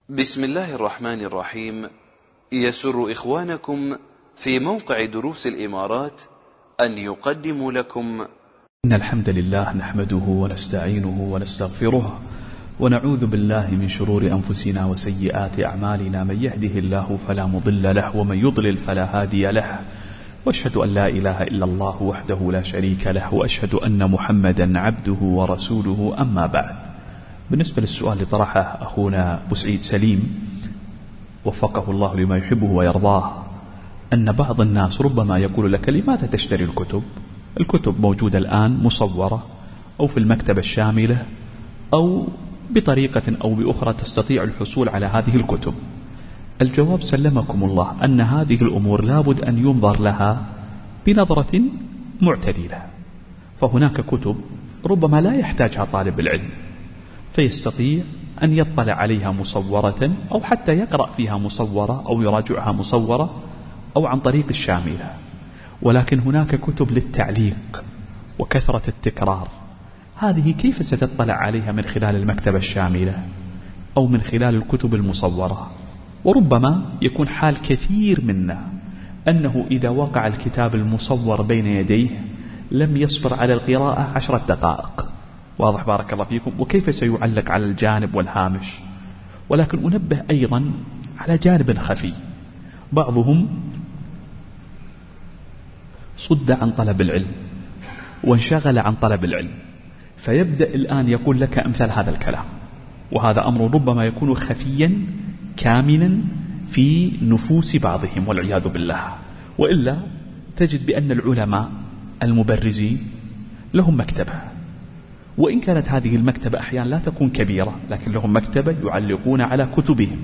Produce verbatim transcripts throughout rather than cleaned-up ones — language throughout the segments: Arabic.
بسم الله الرحمن الرحيم. يسر إخوانكم في موقع دروس الإمارات أن يقدموا لكم إن الحمد لله نحمده ونستعينه ونستغفره ونعوذ بالله من شرور أنفسنا وسيئات أعمالنا، من يهده الله فلا مضل له ومن يضلل فلا هادي له، وأشهد أن لا إله إلا الله وحده لا شريك له، وأشهد أن محمدا عبده ورسوله. أما بعد، بالنسبة للسؤال اللي طرحه أخونا أبو سعيد سليم وفقه الله لما يحبه ويرضاه، أن بعض الناس ربما يقول لك: لماذا تشتري الكتب؟ الكتب موجودة الآن مصورة أو في المكتبة الشاملة أو بطريقة أو بأخرى تستطيع الحصول على هذه الكتب. الجواب سلمكم الله أن هذه الأمور لابد أن ينظر لها بنظرة معتدلة، فهناك كتب ربما لا يحتاجها طالب العلم، فيستطيع أن يطلع عليها مصورة أو حتى يقرأ فيها مصورة أو يراجعها مصورة أو عن طريق الشاملة. ولكن هناك كتب للتعليق وكثرة التكرار، هذه كيف ستطلع عليها من خلال المكتبة الشاملة أو من خلال الكتب المصورة؟ وربما يكون حال كثير منا أنه إذا وقع الكتاب المصور بين يديه لم يصبر على القراءة عشرة دقائق. واضح بارك الله فيكم؟ وكيف سيعلق على الجانب والهامش؟ ولكن أنبه أيضا على جانب خفي، بعضهم صد عن طلب العلم وانشغل عن طلب العلم، فيبدأ الآن يقول لك أمثال هذا الكلام، وهذا أمر ربما يكون خفيا كامنا في نفوس بعضهم والعياذ بالله. وإلا تجد بأن العلماء المبرزين لهم مكتبة، وإن كانت هذه المكتبة أحيانا لا تكون كبيرة، لكن لهم مكتبة يعلقون على كتبهم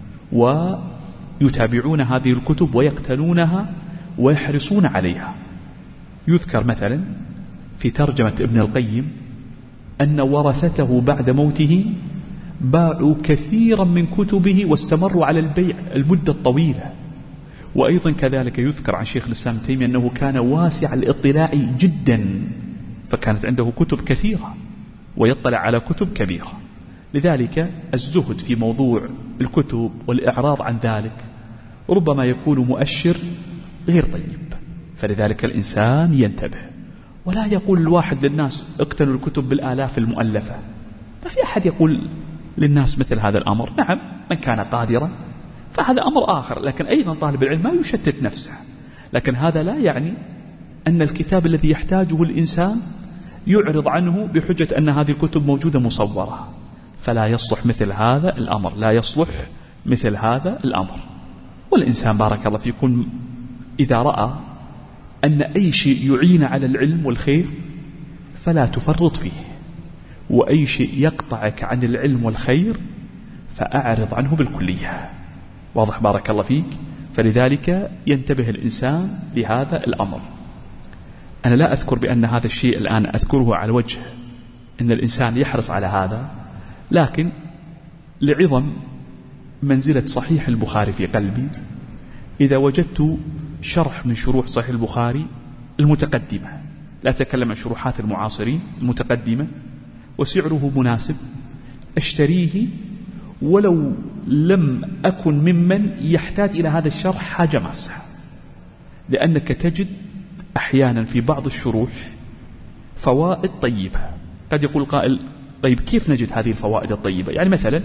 ويتابعون هذه الكتب ويقتنونها ويحرصون عليها. يذكر مثلا في ترجمة ابن القيم أن ورثته بعد موته باعوا كثيرا من كتبه واستمروا على البيع المدة الطويلة. وأيضا كذلك يذكر عن شيخ الإسلام ابن تيمية أنه كان واسع الاطلاع جدا، فكانت عنده كتب كثيرة ويطلع على كتب كبيرة. لذلك الزهد في موضوع الكتب والإعراض عن ذلك ربما يكون مؤشر غير طيب، فلذلك الإنسان ينتبه ولا يقول الواحد للناس اقتنوا الكتب بالآلاف المؤلفة. ما في أحد يقول للناس مثل هذا الأمر. نعم، من كان قادرا فهذا أمر آخر، لكن أيضا طالب العلم ما يشتت نفسه. لكن هذا لا يعني أن الكتاب الذي يحتاجه الإنسان يعرض عنه بحجة أن هذه الكتب موجودة مصورة، فلا يصلح مثل هذا الأمر، لا يصلح مثل هذا الأمر. والإنسان بارك الله فيكم إذا رأى أن أي شيء يعين على العلم والخير فلا تفرط فيه، وأي شيء يقطعك عن العلم والخير فأعرض عنه بالكلية. واضح بارك الله فيك؟ فلذلك ينتبه الإنسان لهذا الأمر. أنا لا أذكر بأن هذا الشيء الآن أذكره على وجه أن الإنسان يحرص على هذا، لكن لعظم منزلة صحيح البخاري في قلبي إذا وجدت شرح من شروح صحيح البخاري المتقدمة، لا أتكلم عن شروحات المعاصرين، المتقدمة، وسعره مناسب، أشتريه ولو لم أكن ممن يحتاج إلى هذا الشرح حاجة ماسة. لأنك تجد أحيانا في بعض الشروح فوائد طيبة. قد يقول قائل: طيب كيف نجد هذه الفوائد الطيبة؟ يعني مثلا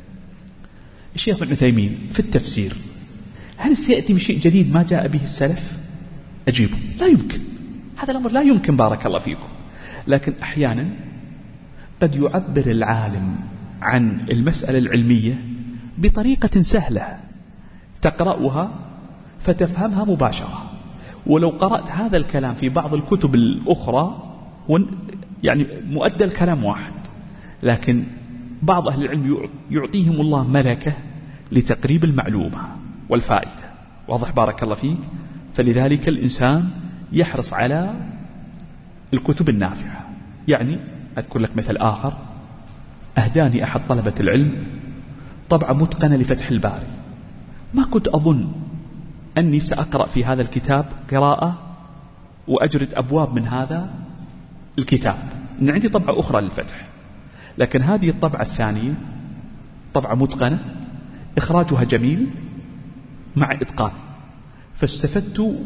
الشيخ ابن عثيمين في التفسير، هل سيأتي بشيء جديد ما جاء به السلف؟ أجيبه: لا يمكن، هذا الأمر لا يمكن بارك الله فيكم. لكن أحيانا قد يعبر العالم عن المسألة العلمية بطريقة سهلة تقرأها فتفهمها مباشرة. ولو قرأت هذا الكلام في بعض الكتب الأخرى يعني مؤدى الكلام واحد، لكن بعض أهل العلم يعطيهم الله ملكة لتقريب المعلومة والفائدة. واضح بارك الله فيك؟ فلذلك الإنسان يحرص على الكتب النافعة. يعني أذكر لك مثل آخر، أهداني أحد طلبة العلم طبعة متقنة لفتح الباري. ما كنت أظن أني سأقرأ في هذا الكتاب قراءة وأجرد أبواب من هذا الكتاب، إن عندي طبعة أخرى للفتح، لكن هذه الطبعة الثانية طبعة متقنة إخراجها جميل مع إتقان، فاستفدت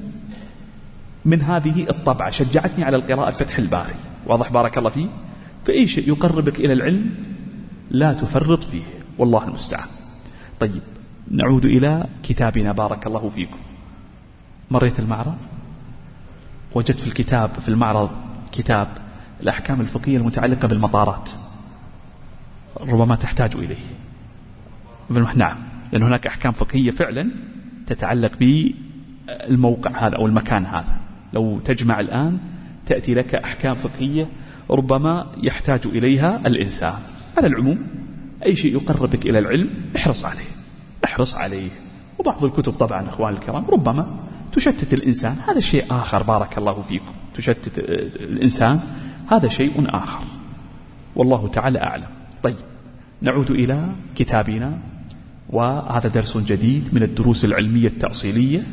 من هذه الطبعة، شجعتني على القراءة فتح الباري. واضح بارك الله فيه؟ فأي شيء يقربك إلى العلم لا تفرط فيه، والله المستعان. طيب نعود إلى كتابنا بارك الله فيكم. مريت المعرض، وجدت في الكتاب في المعرض كتاب الأحكام الفقهية المتعلقة بالمطارات، ربما تحتاج إليه. نعم، لأن هناك أحكام فقهية فعلا تتعلق بالموقع هذا أو المكان هذا، لو تجمع الآن تأتي لك أحكام فقهية ربما يحتاج إليها الإنسان. على العموم أي شيء يقربك إلى العلم احرص عليه احرص عليه. وبعض الكتب طبعا أخوان الكرام ربما تشتت الإنسان، هذا شيء آخر بارك الله فيكم. تشتت الإنسان هذا شيء آخر، والله تعالى أعلم. طيب نعود إلى كتابنا، وهذا درس جديد من الدروس العلمية التأصيلية.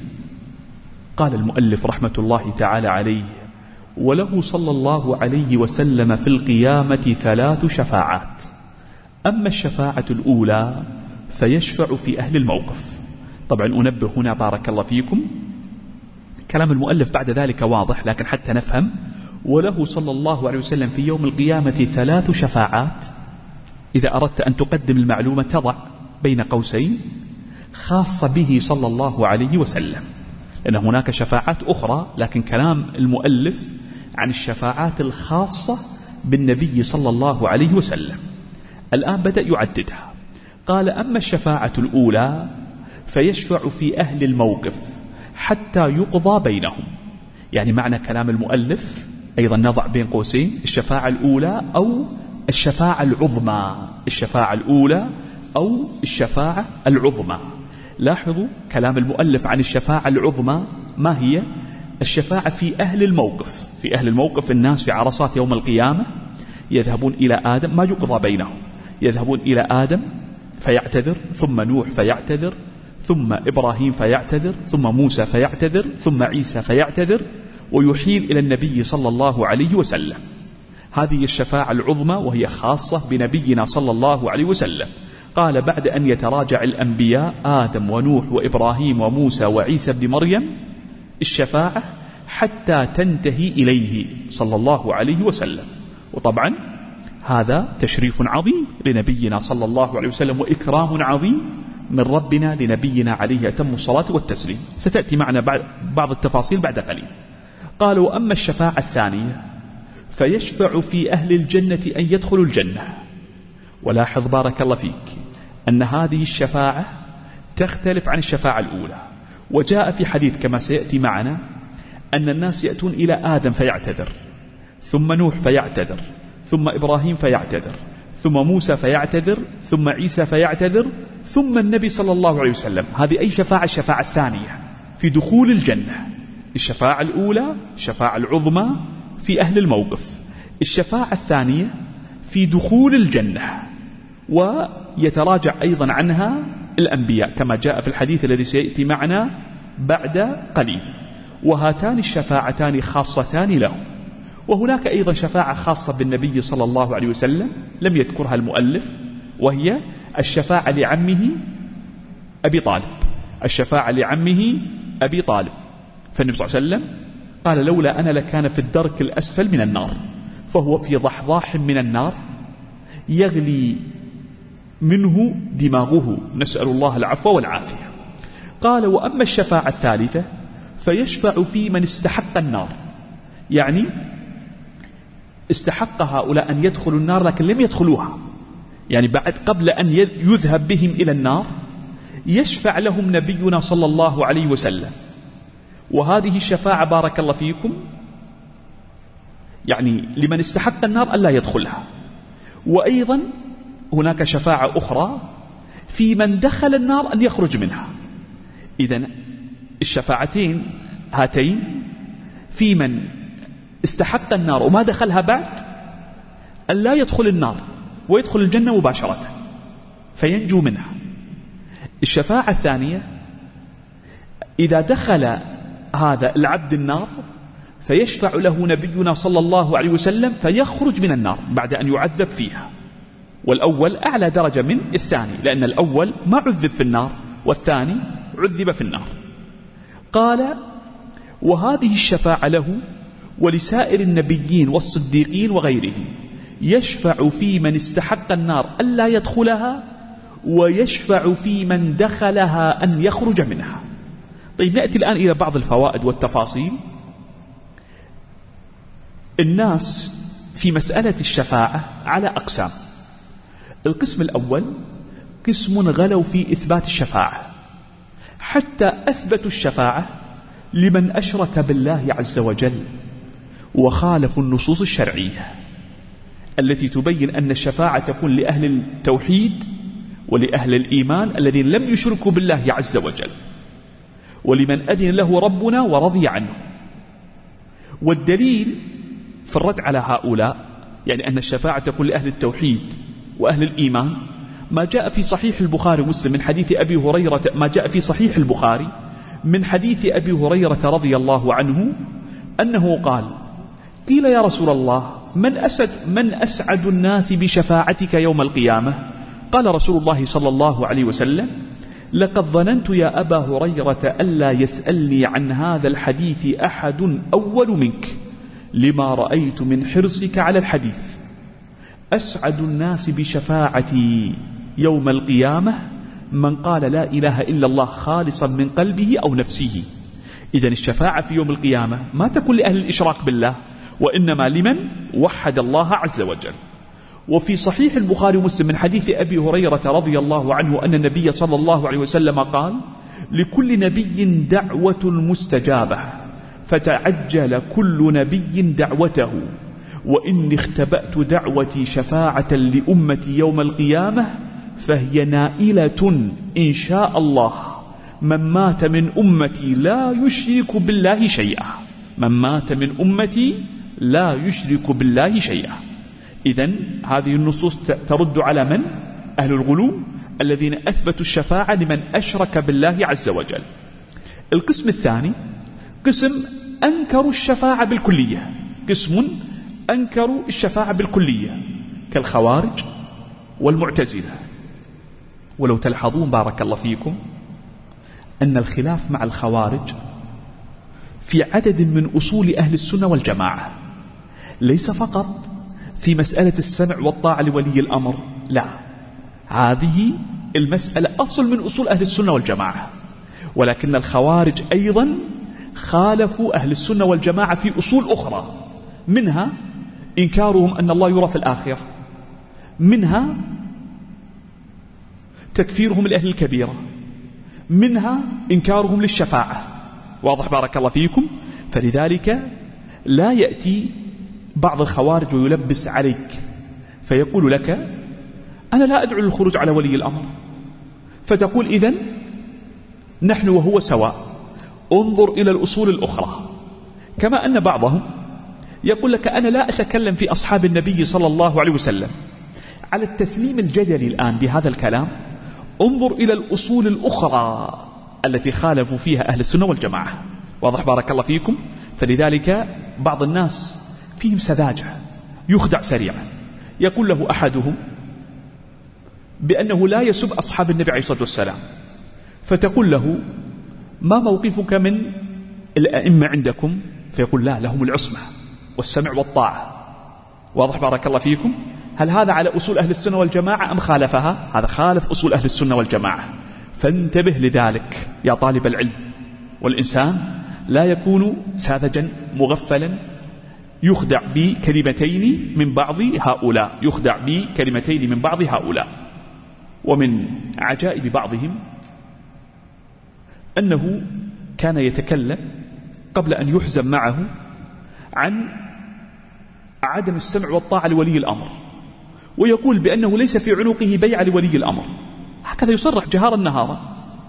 قال المؤلف رحمة الله تعالى عليه: وله صلى الله عليه وسلم في القيامة ثلاث شفاعات. أما الشفاعة الأولى فيشفع في أهل الموقف. طبعا أنبه هنا بارك الله فيكم، كلام المؤلف بعد ذلك واضح، لكن حتى نفهم: وله صلى الله عليه وسلم في يوم القيامة ثلاث شفاعات. إذا أردت أن تقدم المعلومة تضع بين قوسين خاصة به صلى الله عليه وسلم، لأن هناك شفاعات أخرى، لكن كلام المؤلف عن الشفاعات الخاصة بالنبي صلى الله عليه وسلم. الآن بدأ يعددها. قال: أما الشفاعة الأولى فيشفع في أهل الموقف حتى يقضى بينهم. يعني معنى كلام المؤلف أيضا نضع بين قوسين الشفاعة الأولى أو الشفاعة العظمى، الشفاعة الأولى أو الشفاعة العظمى. لاحظوا كلام المؤلف عن الشفاعة العظمى ما هي؟ الشفاعة في أهل الموقف. في أهل الموقف الناس في عرصات يوم القيامة يذهبون إلى آدم، ما يقضى بينهم، يذهبون إلى آدم فيعتذر، ثم نوح فيعتذر، ثم إبراهيم فيعتذر، ثم موسى فيعتذر، ثم عيسى فيعتذر، ويحيل إلى النبي صلى الله عليه وسلم. هذه الشفاعة العظمى وهي خاصة بنبينا صلى الله عليه وسلم. قال: بعد أن يتراجع الأنبياء آدم ونوح وإبراهيم وموسى وعيسى بن مريم الشفاعة حتى تنتهي إليه صلى الله عليه وسلم. وطبعا هذا تشريف عظيم لنبينا صلى الله عليه وسلم، وإكرام عظيم من ربنا لنبينا عليه أتم الصلاة والتسليم. ستأتي معنا بعض التفاصيل بعد قليل. قال: وأما الشفاعة الثانية فيشفع في أهل الجنة أن يدخلوا الجنة. ولاحظ بارك الله فيك أن هذه الشفاعة تختلف عن الشفاعة الأولى. وجاء في حديث كما سيأتي معنا أن الناس يأتون إلى آدم فيعتذر، ثم نوح فيعتذر، ثم إبراهيم فيعتذر، ثم موسى فيعتذر، ثم عيسى فيعتذر، ثم النبي صلى الله عليه وسلم. هذه أي شفاعة؟ الشفاعة الثانية في دخول الجنة. الشفاعة الأولى الشفاعة العظمى في أهل الموقف، الشفاعة الثانية في دخول الجنة، ويتراجع أيضا عنها الأنبياء كما جاء في الحديث الذي سيأتي معنا بعد قليل. وهاتان الشفاعتان خاصتان له. وهناك أيضا شفاعة خاصة بالنبي صلى الله عليه وسلم لم يذكرها المؤلف، وهي الشفاعة لعمه أبي طالب. الشفاعة لعمه أبي طالب، فالنبي صلى الله عليه وسلم قال: لولا أنا لكان في الدرك الأسفل من النار، فهو في ضحضاح من النار يغلي منه دماغه، نسأل الله العفو والعافية. قال: وأما الشفاعة الثالثة فيشفع في من استحق النار. يعني استحق هؤلاء أن يدخلوا النار لكن لم يدخلوها، يعني بعد قبل أن يذهب بهم إلى النار يشفع لهم نبينا صلى الله عليه وسلم. وهذه الشفاعة بارك الله فيكم يعني لمن استحق النار ألا يدخلها. وأيضا هناك شفاعة أخرى في من دخل النار أن يخرج منها. إذن الشفاعتين هاتين في من استحق النار وما دخلها بعد أن لا يدخل النار ويدخل الجنة مباشرة فينجو منها. الشفاعة الثانية إذا دخل هذا العبد النار فيشفع له نبينا صلى الله عليه وسلم فيخرج من النار بعد أن يعذب فيها. والأول أعلى درجة من الثاني، لأن الأول ما عذب في النار والثاني عذب في النار. قال: وهذه الشفاعة له ولسائر النبيين والصديقين وغيرهم، يشفع في من استحق النار ألا يدخلها، ويشفع في من دخلها أن يخرج منها. طيب، نأتي الآن إلى بعض الفوائد والتفاصيل. الناس في مسألة الشفاعة على أقسام. القسم الأول قسم غلوا في إثبات الشفاعة، حتى أثبتوا الشفاعة لمن أشرك بالله عز وجل، وخالفوا النصوص الشرعية التي تبين أن الشفاعة تكون لأهل التوحيد ولأهل الإيمان الذين لم يشركوا بالله عز وجل، ولمن أذن له ربنا ورضي عنه. والدليل في الرد على هؤلاء، يعني أن الشفاعة تكون لأهل التوحيد وأهل الإيمان، ما جاء في صحيح البخاري ومسلم من حديث أبي هريرة، ما جاء في صحيح البخاري من حديث أبي هريرة رضي الله عنه أنه قال: قيل يا رسول الله، من أسعد, من أسعد الناس بشفاعتك يوم القيامة؟ قال رسول الله صلى الله عليه وسلم: لقد ظننت يا أبا هريرة ألا يسألني عن هذا الحديث أحد أول منك، لما رأيت من حرصك على الحديث. أسعد الناس بشفاعتي يوم القيامة من قال لا إله إلا الله خالصا من قلبه أو نفسه. إذن الشفاعة في يوم القيامة ما تكون لأهل الإشراك بالله، وإنما لمن وحد الله عز وجل. وفي صحيح البخاري ومسلم من حديث أبي هريرة رضي الله عنه أن النبي صلى الله عليه وسلم قال: لكل نبي دعوة مستجابة، فتعجل كل نبي دعوته، وإني اختبأت دعوتي شفاعة لأمتي يوم القيامة، فهي نائلة إن شاء الله من مات من أمتي لا يشرك بالله شيئا. من مات من أمتي لا يشرك بالله شيئا. إذن هذه النصوص ترد على من؟ أهل الغلو الذين أثبتوا الشفاعة لمن أشرك بالله عز وجل. القسم الثاني قسم أنكروا الشفاعة بالكلية، قسم أنكروا الشفاعة بالكلية كالخوارج والمعتزلة. ولو تلحظون بارك الله فيكم أن الخلاف مع الخوارج في عدد من أصول أهل السنة والجماعة، ليس فقط في مسألة السمع والطاعة لولي الأمر، لا، هذه المسألة أصل من أصول أهل السنة والجماعة، ولكن الخوارج أيضا خالفوا أهل السنة والجماعة في أصول أخرى، منها إنكارهم أن الله يرى في الآخرة، منها تكفيرهم لأهل الكبيرة، منها إنكارهم للشفاعة. واضح بارك الله فيكم؟ فلذلك لا يأتي بعض الخوارج ويلبس عليك فيقول لك: أنا لا أدعو للخروج على ولي الأمر، فتقول: إذن نحن وهو سواء. انظر إلى الأصول الأخرى. كما أن بعضهم يقول لك: أنا لا أتكلم في أصحاب النبي صلى الله عليه وسلم على التسليم الجدلي الآن بهذا الكلام، انظر إلى الأصول الأخرى التي خالفوا فيها أهل السنة والجماعة. واضح بارك الله فيكم؟ فلذلك بعض الناس فيهم سذاجة، يخدع سريعا. يقول له أحدهم بأنه لا يسب أصحاب النبي عليه الصلاة والسلام، فتقول له: ما موقفك من الأئمة عندكم؟ فيقول: لا، لهم العصمة والسمع والطاعة. واضح بارك الله فيكم؟ هل هذا على أصول أهل السنة والجماعة أم خالفها؟ هذا خالف أصول أهل السنة والجماعة. فانتبه لذلك يا طالب العلم. والإنسان لا يكون ساذجا مغفلا يخدع بكلمتين من بعض هؤلاء، يخدع بكلمتين من بعض هؤلاء. ومن عجائب بعضهم أنه كان يتكلم قبل أن يحزم معه عن عدم السمع والطاعة لولي الأمر، ويقول بأنه ليس في عنقه بيع لولي الأمر، هكذا يصرح جهارا نهارا،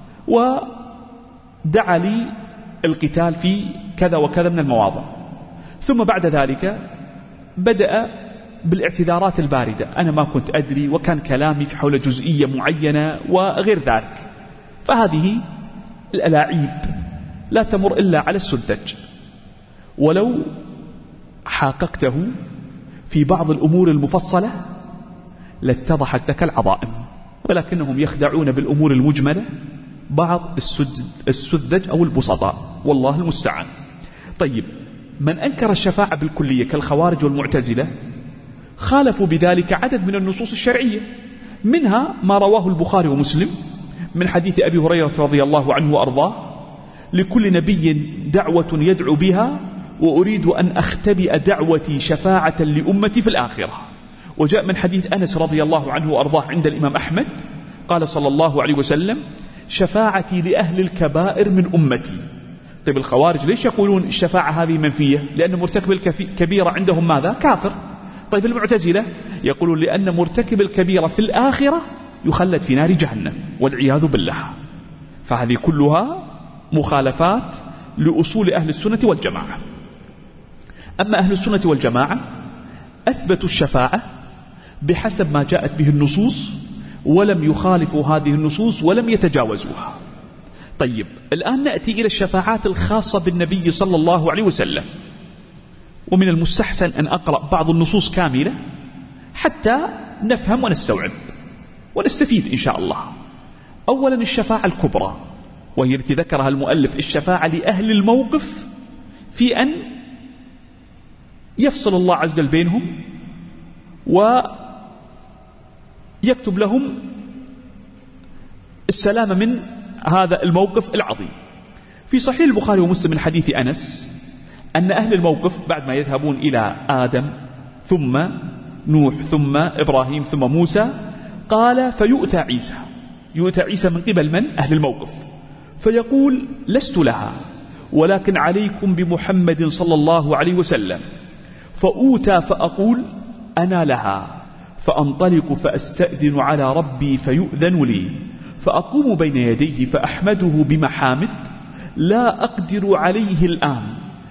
ودعا لي القتال في كذا وكذا من المواضع. ثم بعد ذلك بدأ بالاعتذارات الباردة: أنا ما كنت أدري، وكان كلامي في حول جزئية معينة وغير ذلك. فهذه الألاعيب لا تمر إلا على السذج. ولو حاققته في بعض الأمور المفصلة لاتضحت لك العظائم، ولكنهم يخدعون بالأمور المجملة بعض السذج أو البسطاء، والله المستعان. طيب، من أنكر الشفاعة بالكلية كالخوارج والمعتزلة خالفوا بذلك عدد من النصوص الشرعية، منها ما رواه البخاري ومسلم من حديث أبي هريرة رضي الله عنه وأرضاه: لكل نبي دعوة يدعو بها، وأريد أن أختبئ دعوتي شفاعة لأمتي في الآخرة. وجاء من حديث أنس رضي الله عنه وأرضاه عند الإمام أحمد قال صلى الله عليه وسلم: شفاعتي لأهل الكبائر من أمتي. طيب، الخوارج ليش يقولون الشفاعة هذه منفية؟ لأن مرتكب الكبيرة عندهم ماذا؟ كافر. طيب، المعتزلة يقولون لأن مرتكب الكبيرة في الآخرة يخلد في نار جهنم والعياذ بالله. فهذه كلها مخالفات لأصول أهل السنة والجماعة. أما أهل السنة والجماعة أثبتوا الشفاعة بحسب ما جاءت به النصوص، ولم يخالفوا هذه النصوص ولم يتجاوزوها. طيب، الآن نأتي إلى الشفاعات الخاصة بالنبي صلى الله عليه وسلم، ومن المستحسن أن أقرأ بعض النصوص كاملة حتى نفهم ونستوعب ونستفيد إن شاء الله. أولا، الشفاعة الكبرى، وهي التي ذكرها المؤلف: الشفاعة لأهل الموقف في أن يفصل الله عز وجل بينهم ويكتب لهم السلامة من هذا الموقف العظيم. في صحيح البخاري ومسلم من حديث أنس أن أهل الموقف بعد ما يذهبون إلى آدم ثم نوح ثم إبراهيم ثم موسى، قال: فيؤتى عيسى. يؤتى عيسى من قبل من؟ أهل الموقف. فيقول: لست لها، ولكن عليكم بمحمد صلى الله عليه وسلم. فأوتى فأقول: أنا لها. فأنطلق فأستأذن على ربي فيؤذن لي، فأقوم بين يديه فأحمده بمحامد لا أقدر عليه الآن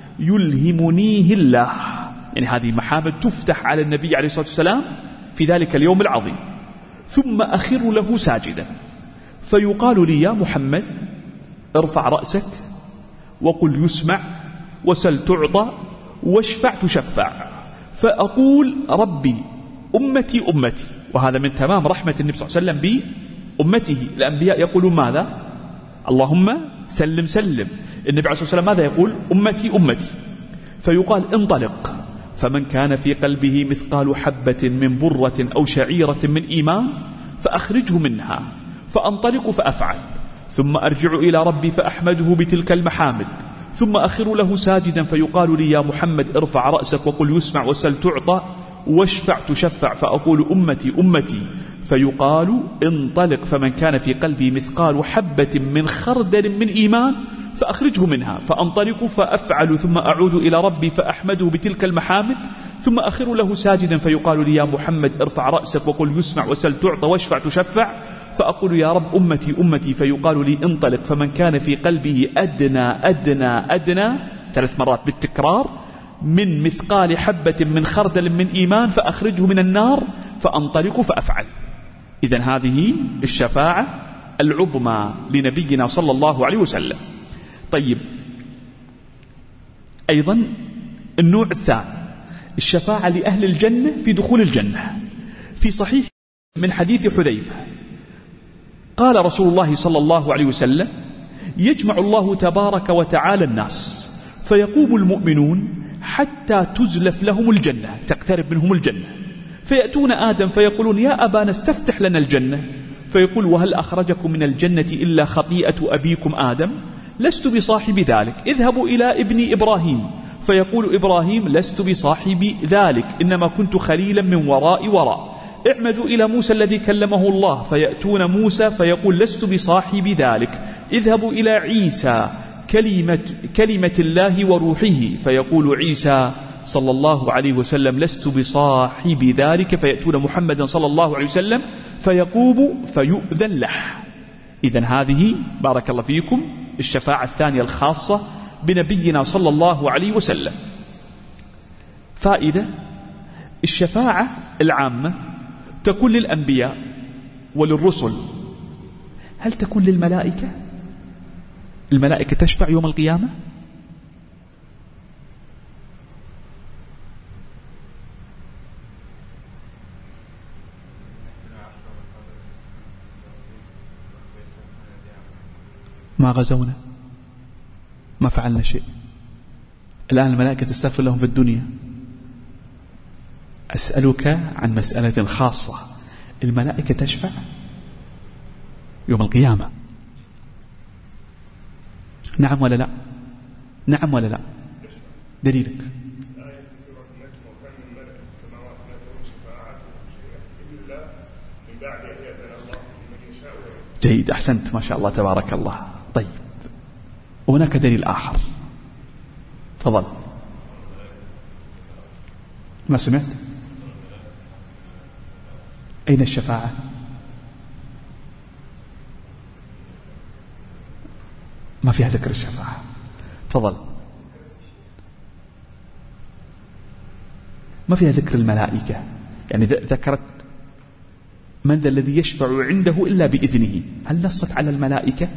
يلهمنيه الله. يعني هذه محامد تفتح على النبي عليه الصلاة والسلام في ذلك اليوم العظيم. ثم أخر له ساجدا، فيقال لي: يا محمد، ارفع رأسك وقل يسمع، وسل تعطى، واشفع تشفع. فأقول: ربي أمتي أمتي. وهذا من تمام رحمة النبي صلى الله عليه وسلم بأمته. الأنبياء يقولون ماذا؟ اللهم سلم سلم. النبي عليه الصلاة والسلام ماذا يقول؟ أمتي أمتي. فيقال: انطلق، فمن كان في قلبه مثقال حبة من برة أو شعيرة من إيمان فأخرجه منها. فأنطلق فأفعل، ثم أرجع إلى ربي فأحمده بتلك المحامد، ثم أخر له ساجدا، فيقال لي: يا محمد، ارفع رأسك وقل يسمع، وسل تعطى، واشفع تشفع. فأقول: أمتي أمتي. فيقال: انطلق، فمن كان في قلبه مثقال حبة من خردل من إيمان فأخرجه منها. فأنطلق فأفعل، ثم أعود إلى ربي فأحمده بتلك المحامد، ثم أخر له ساجدا، فيقال لي: يا محمد، ارفع رأسك وقل يسمع، وسل تعطى، واشفع تشفع. فأقول: يا رب أمتي أمتي. فيقال لي: انطلق، فمن كان في قلبه أدنى أدنى أدنى ثلاث مرات بالتكرار من مثقال حبة من خردل من إيمان فأخرجه من النار. فأنطلق فأفعل. إذن هذه الشفاعة العظمى لنبينا صلى الله عليه وسلم. طيب، أيضا النوع الثاني الشفاعة لأهل الجنة في دخول الجنة. في صحيح من حديث حذيفة قال رسول الله صلى الله عليه وسلم: يجمع الله تبارك وتعالى الناس، فيقوم المؤمنون حتى تزلف لهم الجنة، تقترب منهم الجنة، فيأتون آدم فيقولون: يا أبانا استفتح لنا الجنة. فيقول: وهل أخرجكم من الجنة إلا خطيئة أبيكم آدم؟ لست بصاحب ذلك، اذهبوا إلى ابن إبراهيم. فيقول إبراهيم: لست بصاحب ذلك، إنما كنت خليلا من وراء وراء. اعمدوا إلى موسى الذي كلمه الله. فيأتون موسى فيقول: لست بصاحب ذلك، اذهبوا إلى عيسى كلمة, كلمة الله وروحه. فيقول عيسى صلى الله عليه وسلم: لست بصاحب ذلك. فيأتون محمدا صلى الله عليه وسلم فيقوم فيؤذن له. إذن هذه بارك الله فيكم الشفاعة الثانية الخاصة بنبينا صلى الله عليه وسلم. فائدة: الشفاعة العامة تكون للأنبياء وللرسل. هل تكون للملائكة؟ الملائكة تشفع يوم القيامة؟ ما غزونا، ما فعلنا شيء. الآن الملائكة تستغفر لهم في الدنيا. أسألك عن مسألة خاصة، الملائكة تشفع يوم القيامة، نعم ولا لا؟ نعم ولا لا؟ دليلك؟ جيد، أحسنت، ما شاء الله تبارك الله. طيب، وهناك دليل آخر، تفضل. ما سمعت؟ أين الشفاعة؟ ما فيها ذكر الشفاعة. تفضل. ما فيها ذكر الملائكة، يعني ذكرت من ذا الذي يشفع عنده إلا بإذنه، هل نصت على الملائكة؟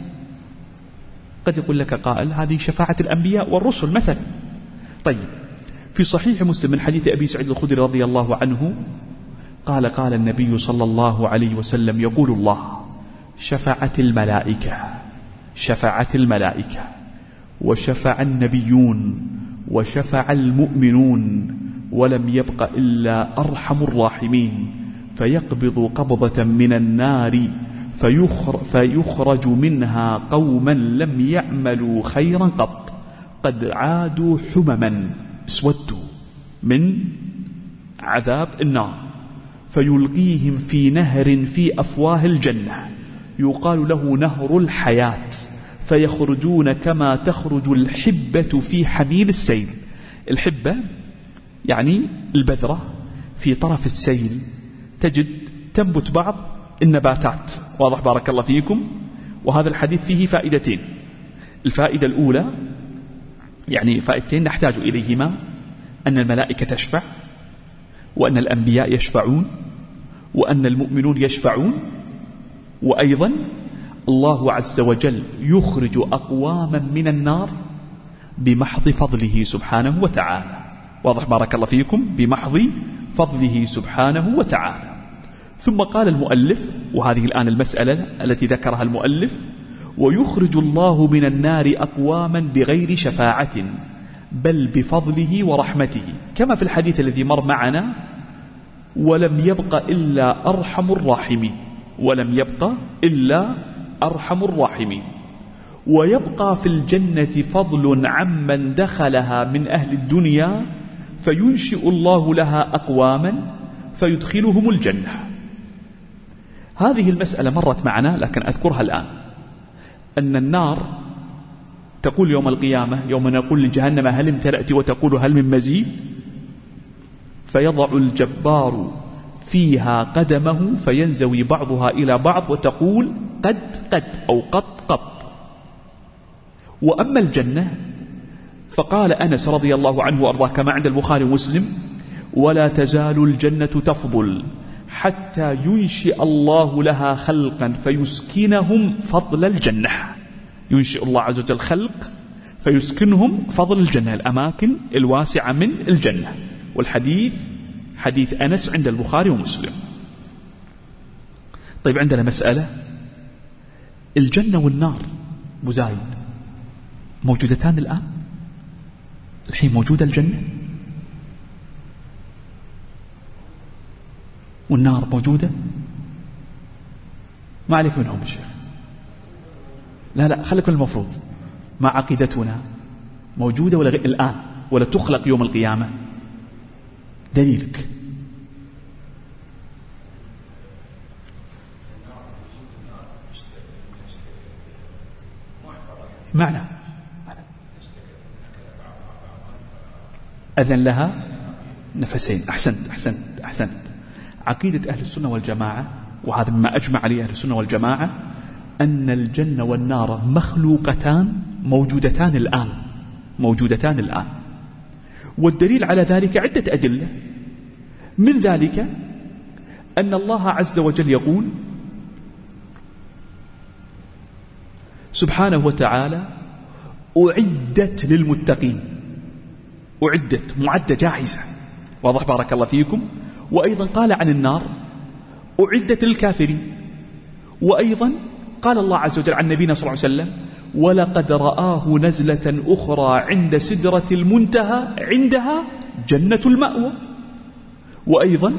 قد يقول لك قائل هذه شفاعة الأنبياء والرسل مثلا. طيب، في صحيح مسلم من حديث أبي سعيد الخدري رضي الله عنه قال قال النبي صلى الله عليه وسلم يقول الله شفعت الملائكة شفعت الملائكة وشفع النبيون وشفع المؤمنون ولم يبق إلا أرحم الراحمين فيقبض قبضة من النار فيخرج منها قوما لم يعملوا خيرا قط قد عادوا حمما اسودوا من عذاب النار فيلقيهم في نهر في أفواه الجنة يقال له نهر الحياة فيخرجون كما تخرج الحبة في حميل السيل. الحبة يعني البذرة في طرف السيل تجد تنبت بعض النباتات، واضح بارك الله فيكم. وهذا الحديث فيه فائدتين. الفائدة الأولى يعني فائدتين نحتاج إليهما، أن الملائكة تشفع، وأن الأنبياء يشفعون، وأن المؤمنون يشفعون، وأيضا الله عز وجل يخرج أقواما من النار بمحض فضله سبحانه وتعالى، واضح بارك الله فيكم، بمحض فضله سبحانه وتعالى. ثم قال المؤلف، وهذه الآن المسألة التي ذكرها المؤلف، ويخرج الله من النار أقواما بغير شفاعة بل بفضله ورحمته، كما في الحديث الذي مر معنا ولم يبق إلا أرحم الراحمين، ولم يبق إلا أرحم الراحمين. ويبقى في الجنة فضل عمن دخلها من أهل الدنيا فينشئ الله لها أقواما فيدخلهم الجنة. هذه المسألة مرت معنا لكن أذكرها الآن، أن النار تقول يوم القيامة يوم نقول لجهنم هل امتلأت وتقول هل من مزيد، فيضع الجبار فيها قدمه فينزوي بعضها إلى بعض وتقول قد قد أو قد قد. وأما الجنة فقال أنس رضي الله عنه وأرضاه كما عند البخاري ومسلم ولا تزال الجنة تفضل حتى ينشئ الله لها خلقا فيسكنهم فضل الجنة. ينشئ الله عز وجل خلق فيسكنهم فضل الجنة، الأماكن الواسعة من الجنة. والحديث حديث أنس عند البخاري ومسلم. طيب، عندنا مسألة، الجنة والنار مزايد موجودتان الآن، الحين موجودة الجنة والنار موجودة، ما عليك منهم يا شيخ، لا لا خليك من المفروض. ما عقيدتنا موجودة ولا غير الآن ولا تخلق يوم القيامة؟ دليلك؟ معنى أذن لها نفسين. أحسنت أحسنت أحسنت. عقيدة أهل السنة والجماعة، وهذا مما أجمع عليه أهل السنة والجماعة، أن الجنة والنار مخلوقتان موجودتان الآن موجودتان الآن والدليل على ذلك عدة أدلة. من ذلك أن الله عز وجل يقول سبحانه وتعالى أعدت للمتقين، أعدت معدة جاهزة، واضح بارك الله فيكم. وأيضا قال عن النار أعدت للكافرين. وأيضا قال الله عز وجل عن نبينا صلى الله عليه وسلم ولقد رآه نزلة أخرى عند سدرة المنتهى عندها جنة المأوى. وأيضا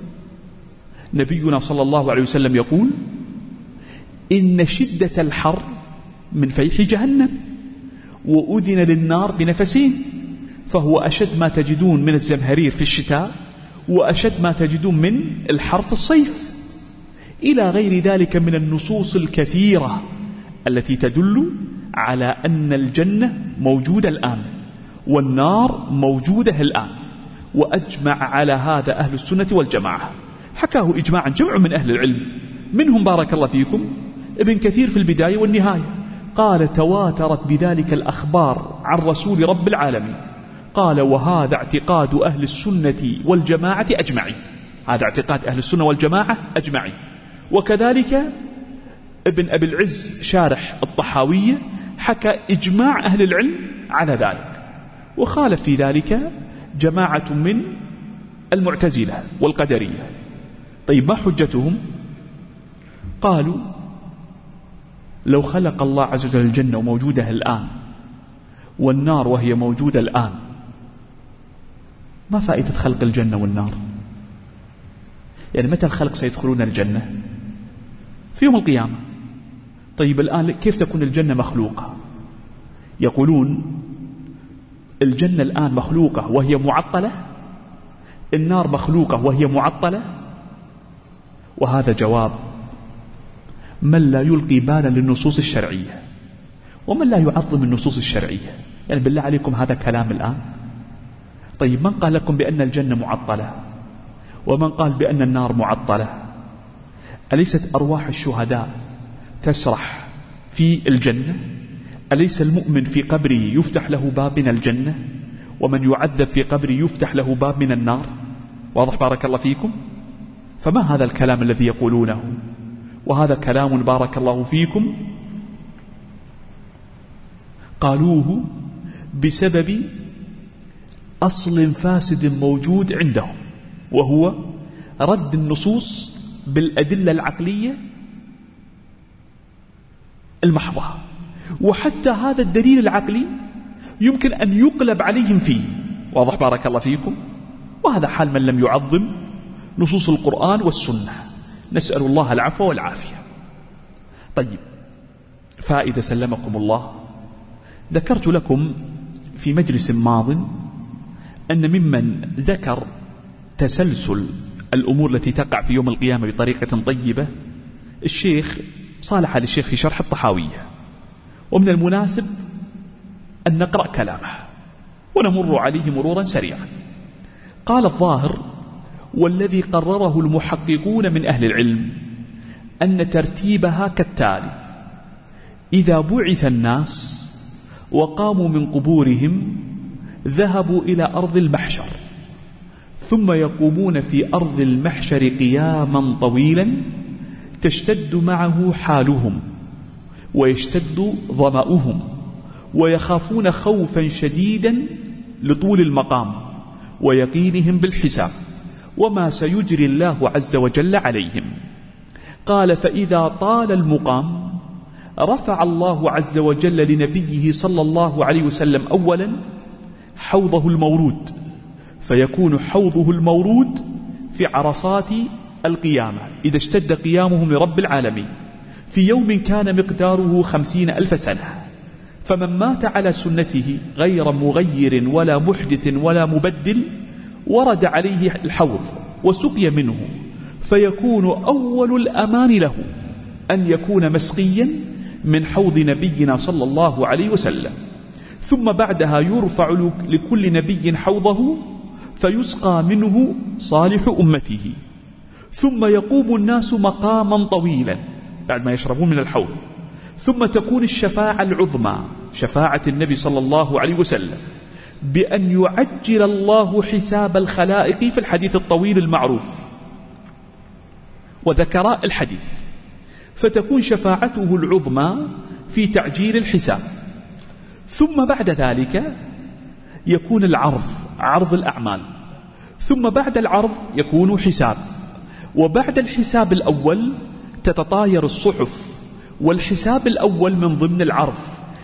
نبينا صلى الله عليه وسلم يقول إن شدة الحر من فيح جهنم، وأذن للنار بنفسين، فهو أشد ما تجدون من الزمهرير في الشتاء، وأشد ما تجدون من الحر في الصيف، إلى غير ذلك من النصوص الكثيرة التي تدل على أن الجنة موجودة الآن والنار موجودة الآن. وأجمع على هذا أهل السنة والجماعة، حكاه إجماعا جمع من أهل العلم، منهم بارك الله فيكم ابن كثير في البداية والنهاية، قال تواترت بذلك الأخبار عن رسول رب العالمين، قال وهذا اعتقاد أهل السنة والجماعة أجمعين، هذا اعتقاد أهل السنة والجماعة أجمعين. وكذلك ابن أبي العز شارح الطحاوية حكى إجماع أهل العلم على ذلك، وخالف في ذلك جماعة من المعتزلة والقدرية. طيب ما حجتهم؟ قالوا لو خلق الله عز وجل الجنة وموجودة الآن والنار وهي موجودة الآن، ما فائدة خلق الجنة والنار؟ يعني متى الخلق سيدخلون الجنة؟ في يوم القيامة. طيب الآن كيف تكون الجنة مخلوقة؟ يقولون الجنة الآن مخلوقة وهي معطلة، النار مخلوقة وهي معطلة. وهذا جواب من لا يلقي بالا للنصوص الشرعية ومن لا يعظم النصوص الشرعية. يعني بالله عليكم هذا كلام الآن؟ طيب من قال لكم بأن الجنة معطلة ومن قال بأن النار معطلة؟ أليست أرواح الشهداء تسرح في الجنة؟ أليس المؤمن في قبره يفتح له باب من الجنة، ومن يعذب في قبره يفتح له باب من النار؟ واضح بارك الله فيكم؟ فما هذا الكلام الذي يقولونه؟ وهذا كلام بارك الله فيكم قالوه بسبب أصل فاسد موجود عندهم، وهو رد النصوص بالأدلة العقلية المحضة. وحتى هذا الدليل العقلي يمكن أن يقلب عليهم فيه. واضح بارك الله فيكم؟ وهذا حال من لم يعظم نصوص القرآن والسنة، نسأل الله العفو والعافية. طيب فائدة سلمكم الله، ذكرت لكم في مجلس ماض أن ممن ذكر تسلسل الأمور التي تقع في يوم القيامة بطريقة طيبة الشيخ صالح آل الشيخ في شرح الطحاوية، ومن المناسب أن نقرأ كلامه ونمر عليه مرورا سريعا. قال الظاهر والذي قرره المحققون من أهل العلم أن ترتيبها كالتالي: إذا بعث الناس وقاموا من قبورهم ذهبوا إلى أرض المحشر، ثم يقومون في أرض المحشر قياما طويلا تشتد معه حالهم ويشتد ظمأهم، ويخافون خوفا شديدا لطول المقام ويقينهم بالحساب وما سيجري الله عز وجل عليهم. قال: فإذا طال المقام رفع الله عز وجل لنبيه صلى الله عليه وسلم أولا حوضه المورود، فيكون حوضه المورود في عرصات القيامة إذا اشتد قيامهم لرب العالمين في يوم كان مقداره خمسين ألف سنة. فمن مات على سنته غير مغير ولا محدث ولا مبدل ورد عليه الحوض وسقي منه، فيكون أول الأمان له أن يكون مسقيا من حوض نبينا صلى الله عليه وسلم. ثم بعدها يرفع لكل نبي حوضه فيسقى منه صالح أمته، ثم يقوم الناس مقاما طويلا بعد ما يشربون من الحوض، ثم تكون الشفاعة العظمى شفاعة النبي صلى الله عليه وسلم بأن يعجل الله حساب الخلائق في الحديث الطويل المعروف، وذكر الحديث، فتكون شفاعته العظمى في تعجيل الحساب. ثم بعد ذلك يكون العرض، عرض الأعمال، ثم بعد العرض يكون حساب، وبعد الحساب الأول تتطاير الصحف، والحساب الأول من ضمن العرض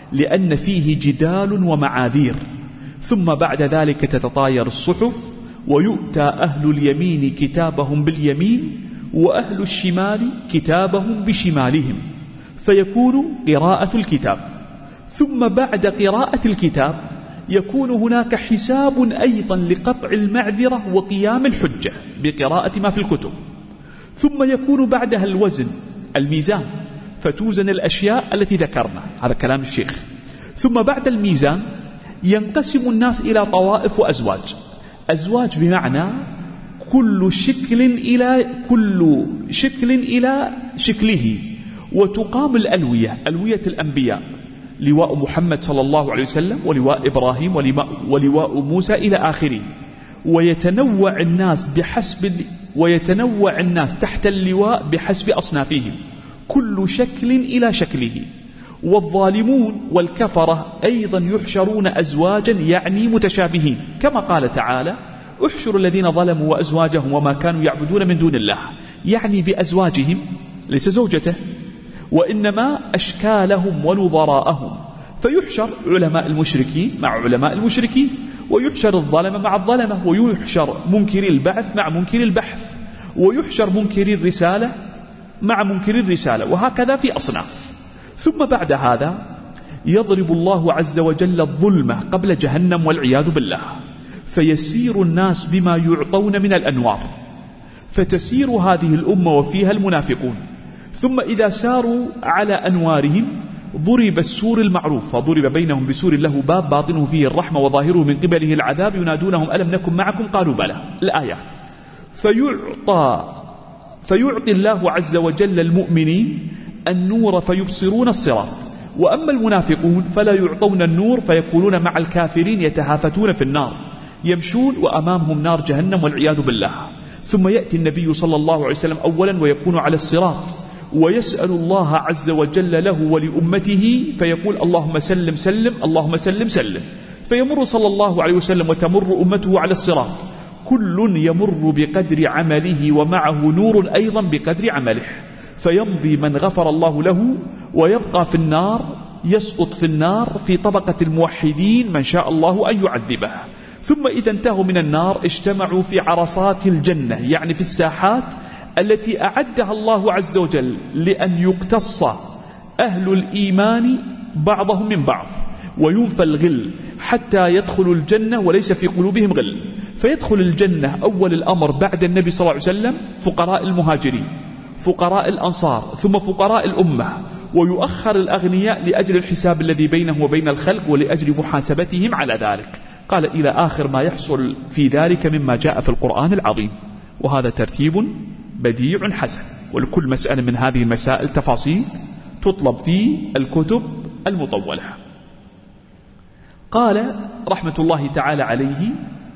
لأن فيه جدال ومعاذير. ثم بعد ذلك تتطاير الصحف ويؤتى أهل اليمين كتابهم باليمين وأهل الشمال كتابهم بشمالهم، فيكون قراءة الكتاب. ثم بعد قراءة الكتاب يكون هناك حساب أيضا لقطع المعذرة وقيام الحجة بقراءة ما في الكتب. ثم يكون بعدها الوزن، الميزان، فتوزن الأشياء التي ذكرنا، هذا كلام الشيخ. ثم بعد الميزان ينقسم الناس إلى طوائف وأزواج. أزواج بمعنى كل شكل إلى كل شكل إلى شكله، وتقام الألوية، ألوية الأنبياء، لواء محمد صلى الله عليه وسلم ولواء إبراهيم ولواء موسى إلى آخره. ويتنوع الناس بحسب ويتنوع الناس تحت اللواء بحسب أصنافهم، كل شكل إلى شكله. والظالمون والكفرة أيضا يحشرون أزواجا، يعني متشابهين، كما قال تعالى: احشروا الذين ظلموا وأزواجهم وما كانوا يعبدون من دون الله، يعني بأزواجهم، ليس زوجته، وإنما أشكالهم ونظراءهم. فيحشر علماء المشركين مع علماء المشركين، ويحشر الظلمة مع الظلمة، ويحشر منكري البعث مع منكري البحث، ويحشر منكري الرسالة مع منكري الرسالة، وهكذا في أصناف. ثم بعد هذا يضرب الله عز وجل الظلمة قبل جهنم والعياذ بالله، فيسير الناس بما يعطون من الأنوار، فتسير هذه الأمة وفيها المنافقون. ثم إذا ساروا على أنوارهم ضرب السور المعروف، فضرب بينهم بسور له باب باطنه فيه الرحمة وظاهره من قبله العذاب ينادونهم ألم نكن معكم قالوا بلى، الآيات. فيعطى فيعطي الله عز وجل المؤمنين النور فيبصرون الصراط، وأما المنافقون فلا يعطون النور فيكونون مع الكافرين يتهافتون في النار، يمشون وأمامهم نار جهنم والعياذ بالله. ثم يأتي النبي صلى الله عليه وسلم أولا ويكون على الصراط، ويسأل الله عز وجل له ولأمته فيقول اللهم سلم سلم اللهم سلم سلم، فيمر صلى الله عليه وسلم وتمر أمته على الصراط، كل يمر بقدر عمله ومعه نور أيضا بقدر عمله، فيمضي من غفر الله له ويبقى في النار، يسقط في النار في طبقة الموحدين من شاء الله أن يعذبه. ثم إذا انتهوا من النار اجتمعوا في عرصات الجنة، يعني في الساحات التي أعدها الله عز وجل لأن يقتص أهل الإيمان بعضهم من بعض، وينفى الغل حتى يدخلوا الجنة وليس في قلوبهم غل. فيدخل الجنة أول الأمر بعد النبي صلى الله عليه وسلم فقراء المهاجرين، فقراء الأنصار، ثم فقراء الأمة، ويؤخر الأغنياء لأجل الحساب الذي بينه وبين الخلق ولأجل محاسبتهم على ذلك. قال إلى آخر ما يحصل في ذلك مما جاء في القرآن العظيم. وهذا ترتيب بديع حسن، ولكل مسألة من هذه المسائل تفاصيل تطلب في الكتب المطولة. قال رحمة الله تعالى عليه: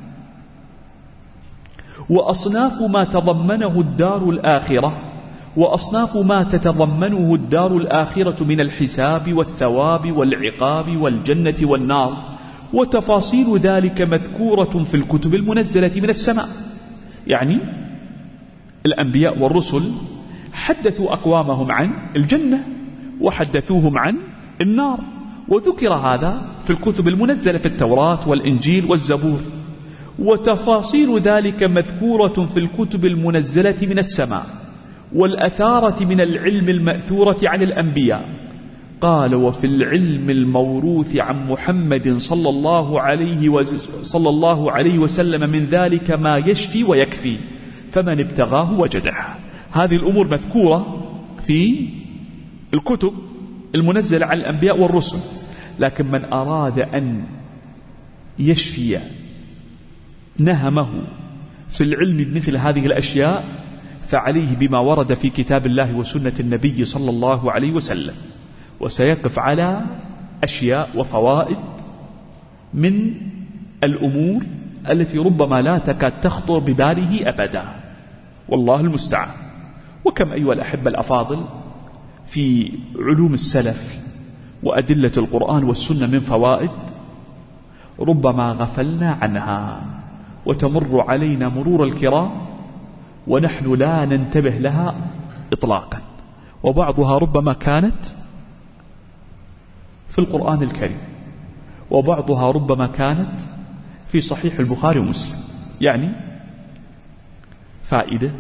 وأصناف ما تضمنه الدار الآخرة وأصناف ما تتضمنه الدار الآخرة من الحساب والثواب والعقاب والجنة والنار، وتفاصيل ذلك مذكورة في الكتب المنزلة من السماء. يعني الأنبياء والرسل حدثوا أقوامهم عن الجنة وحدثوهم عن النار، وذكر هذا في الكتب المنزلة في التوراة والإنجيل والزبور، وتفاصيل ذلك مذكورة في الكتب المنزلة من السماء والأثارة من العلم المأثورة عن الأنبياء. قال: وفي العلم الموروث عن محمد صلى الله عليه صلى الله عليه وسلم من ذلك ما يشفي ويكفي، فمن ابتغاه وجده. هذه الأمور مذكورة في الكتب المنزلة على الأنبياء والرسل، لكن من أراد أن يشفي نهمه في العلم بمثل هذه الأشياء فعليه بما ورد في كتاب الله وسنة النبي صلى الله عليه وسلم، وسيقف على أشياء وفوائد من الأمور التي ربما لا تكاد تخطر بباله أبدا، والله المستعان. وكم أيها الأحبة الأفاضل في علوم السلف وأدلة القرآن والسنة من فوائد ربما غفلنا عنها وتمر علينا مرور الكرام ونحن لا ننتبه لها إطلاقا، وبعضها ربما كانت في القرآن الكريم، وبعضها ربما كانت في صحيح البخاري ومسلم. يعني فائدة: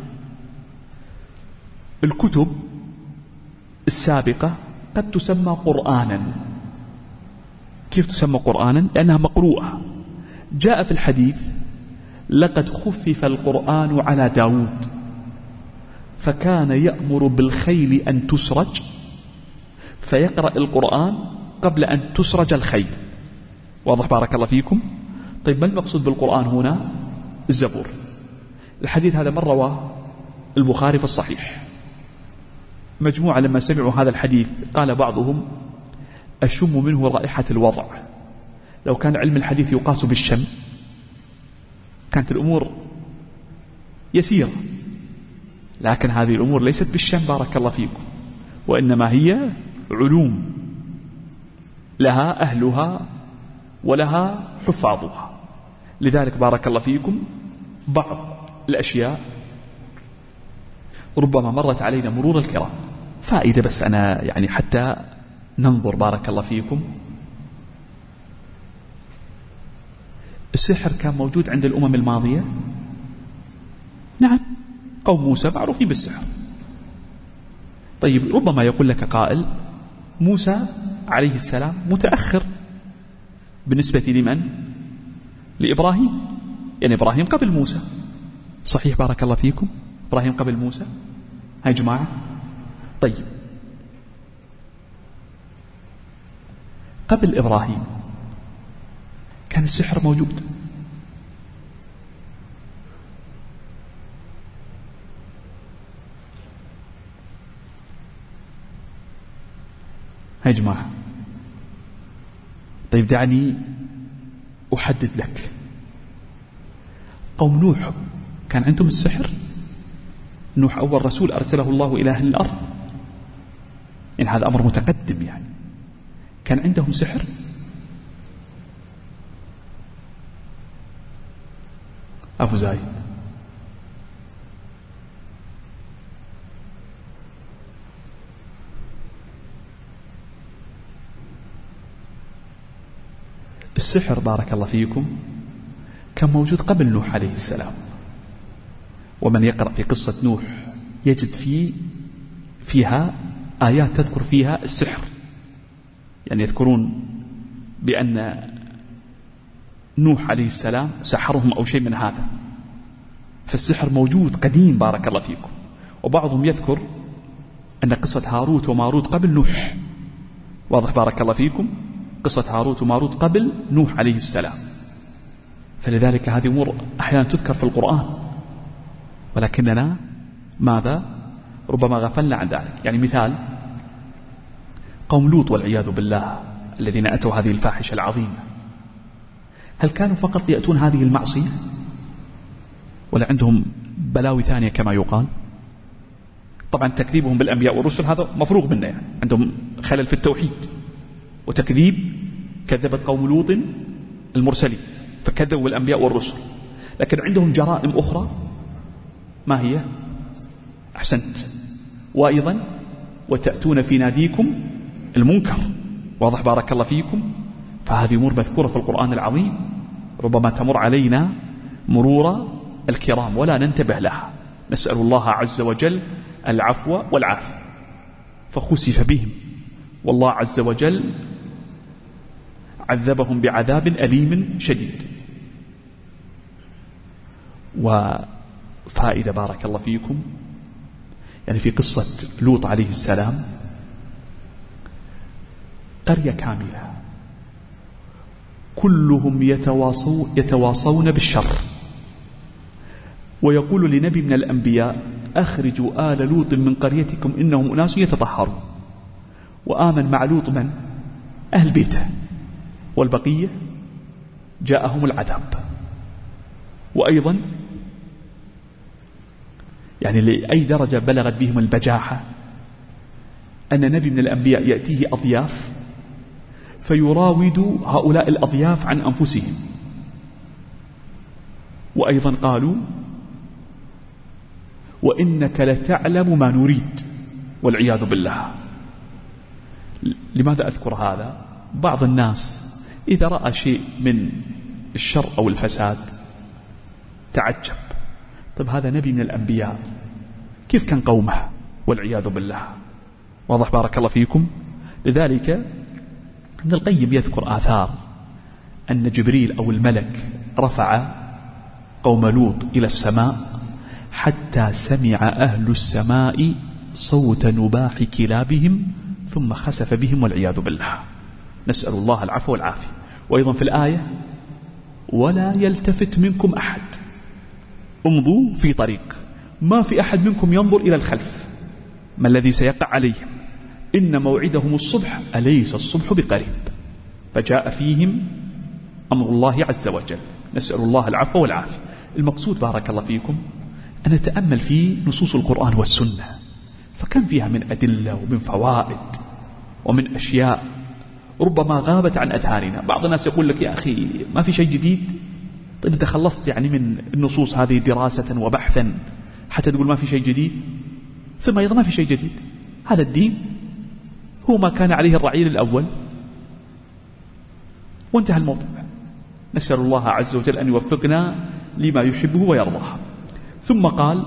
الكتب السابقة قد تسمى قرآنا. كيف تسمى قرآنا؟ لأنها مقروءة. جاء في الحديث: لقد خفف القرآن على داود فكان يأمر بالخيل أن تسرج فيقرأ القرآن قبل أن تسرج الخيل. واضح بارك الله فيكم؟ طيب ما المقصود بالقرآن هنا؟ الزبور. الحديث هذا من رواه البخاري في الصحيح. مجموعة لما سمعوا هذا الحديث قال بعضهم: أشم منه رائحة الوضع. لو كان علم الحديث يقاس بالشم كانت الأمور يسيرة، لكن هذه الأمور ليست بالشم بارك الله فيكم، وإنما هي علوم لها أهلها ولها حفاظها. لذلك بارك الله فيكم بعض الأشياء ربما مرت علينا مرور الكرام. فائدة بس أنا يعني حتى ننظر بارك الله فيكم. السحر كان موجود عند الأمم الماضية؟ نعم، قوم موسى معروفين بالسحر. طيب ربما يقول لك قائل: موسى عليه السلام متأخر بالنسبة لمن؟ لإبراهيم، يعني إبراهيم قبل موسى. صحيح بارك الله فيكم، إبراهيم قبل موسى. هاي جماعة. طيب قبل إبراهيم كان السحر موجود. هاي جماعة. طيب دعني أحدد لك. قوم نوح كان عندهم السحر؟ نوح أول رسول أرسله الله إلى أهل الأرض، إن هذا أمر متقدم. يعني كان عندهم سحر؟ أبو زايد. السحر بارك الله فيكم كان موجود قبل نوح عليه السلام. ومن يقرأ في قصة نوح يجد فيه فيها آيات تذكر فيها السحر. يعني يذكرون بأن نوح عليه السلام سحرهم أو شيء من هذا. فالسحر موجود قديم بارك الله فيكم. وبعضهم يذكر أن قصة هاروت وماروت قبل نوح. واضح بارك الله فيكم؟ قصة هاروت وماروت قبل نوح عليه السلام. فلذلك هذه أمور أحيانا تذكر في القرآن، ولكننا ماذا؟ ربما غفلنا عن ذلك. يعني مثال قوم لوط والعياذ بالله الذين أتوا هذه الفاحشة العظيمة، هل كانوا فقط يأتون هذه المعصية ولا عندهم بلاوي ثانية كما يقال؟ طبعا تكذيبهم بالأنبياء والرسل هذا مفروغ منه، يعني عندهم خلل في التوحيد وتكذيب. كذبت قوم لوط المرسلين فكذبوا الأنبياء والرسل، لكن عندهم جرائم أخرى. ما هي؟ أحسنت. وأيضا وتأتون في ناديكم المنكر. واضح بارك الله فيكم؟ فهذه أمور مذكورة في القرآن العظيم ربما تمر علينا مرور الكرام ولا ننتبه لها. نسأل الله عز وجل العفو والعافية. فخسف بهم والله عز وجل عذبهم بعذاب أليم شديد. وفائدة بارك الله فيكم، يعني في قصة لوط عليه السلام قرية كاملة كلهم يتواصوا يتواصون بالشر، ويقول لنبي من الأنبياء: أخرجوا آل لوط من قريتكم إنهم أناس يتطهرون. وآمن مع لوط من؟ أهل بيته، والبقية جاءهم العذاب. وأيضا يعني لأي درجة بلغت بهم البجاحة أن نبي من الأنبياء يأتيه أضياف فيراود هؤلاء الأضياف عن أنفسهم. وأيضا قالوا: وإنك لتعلم ما نريد، والعياذ بالله. لماذا أذكر هذا؟ بعض الناس إذا رأى شيء من الشر أو الفساد تعجب، طيب هذا نبي من الأنبياء كيف كان قومه والعياذ بالله. واضح بارك الله فيكم. لذلك ابن القيم يذكر آثار أن جبريل أو الملك رفع قوم لوط إلى السماء حتى سمع أهل السماء صوت نباح كلابهم ثم خسف بهم والعياذ بالله. نسأل الله العفو والعافية. وأيضا في الآية ولا يلتفت منكم أحد، امضوا في طريق، ما في أحد منكم ينظر إلى الخلف، ما الذي سيقع عليهم؟ إن موعدهم الصبح أليس الصبح بقريب. فجاء فيهم أمر الله عز وجل. نسأل الله العفو والعافية. المقصود بارك الله فيكم أن نتأمل في نصوص القرآن والسنة، فكم فيها من أدلة ومن فوائد ومن أشياء ربما غابت عن أذهاننا. بعض الناس يقول لك يا أخي ما في شيء جديد. طيب أنت خلصت يعني من النصوص هذه دراسة وبحثا حتى تقول ما في شيء جديد؟ ثم أيضا ما في شيء جديد، هذا الدين هو ما كان عليه الرعيل الأول وانتهى الموضوع. نسأل الله عز وجل أن يوفقنا لما يحبه ويرضاه. ثم قال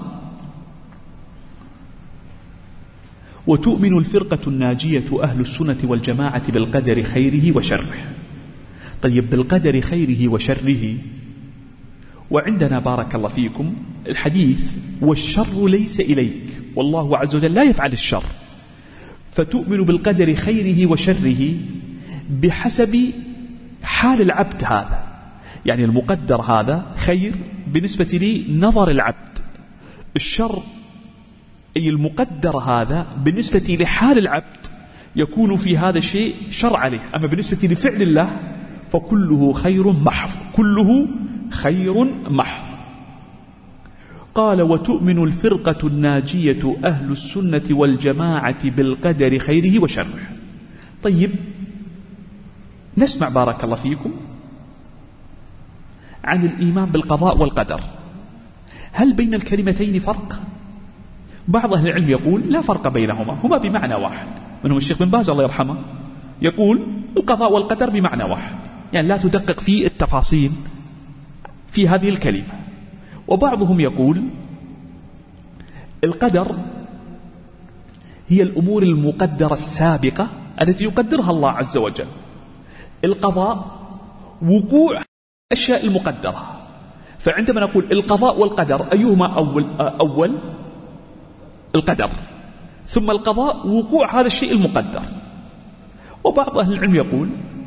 وتؤمن الفرقة الناجية أهل السنة والجماعة بالقدر خيره وشره. طيب بالقدر خيره وشره، وعندنا بارك الله فيكم الحديث والشر ليس إليك، والله عز وجل لا يفعل الشر. فتؤمن بالقدر خيره وشره بحسب حال العبد هذا، يعني المقدر هذا خير بالنسبة لنظر العبد، الشر أي المقدر هذا بالنسبة لحال العبد يكون في هذا الشيء شر عليه. أما بالنسبة لفعل الله فكله خير محض، كله خير محض. قال وتؤمن الفرقة الناجية أهل السنة والجماعة بالقدر خيره وشره. طيب نسمع بارك الله فيكم عن الإيمان بالقضاء والقدر، هل بين الكلمتين فرق؟ بعض أهل العلم يقول لا فرق بينهما، هما بمعنى واحد. منهم الشيخ بن باز الله يرحمه يقول القضاء والقدر بمعنى واحد، يعني لا تدقق في التفاصيل في هذه الكلمة. وبعضهم يقول القدر هي الأمور المقدرة السابقة التي يقدرها الله عز وجل، القضاء وقوع الأشياء المقدرة. فعندما نقول القضاء والقدر أيهما أول؟ أول القدر، ثم القضاء وقوع هذا الشيء المقدر. وبعض أهل العلم يقول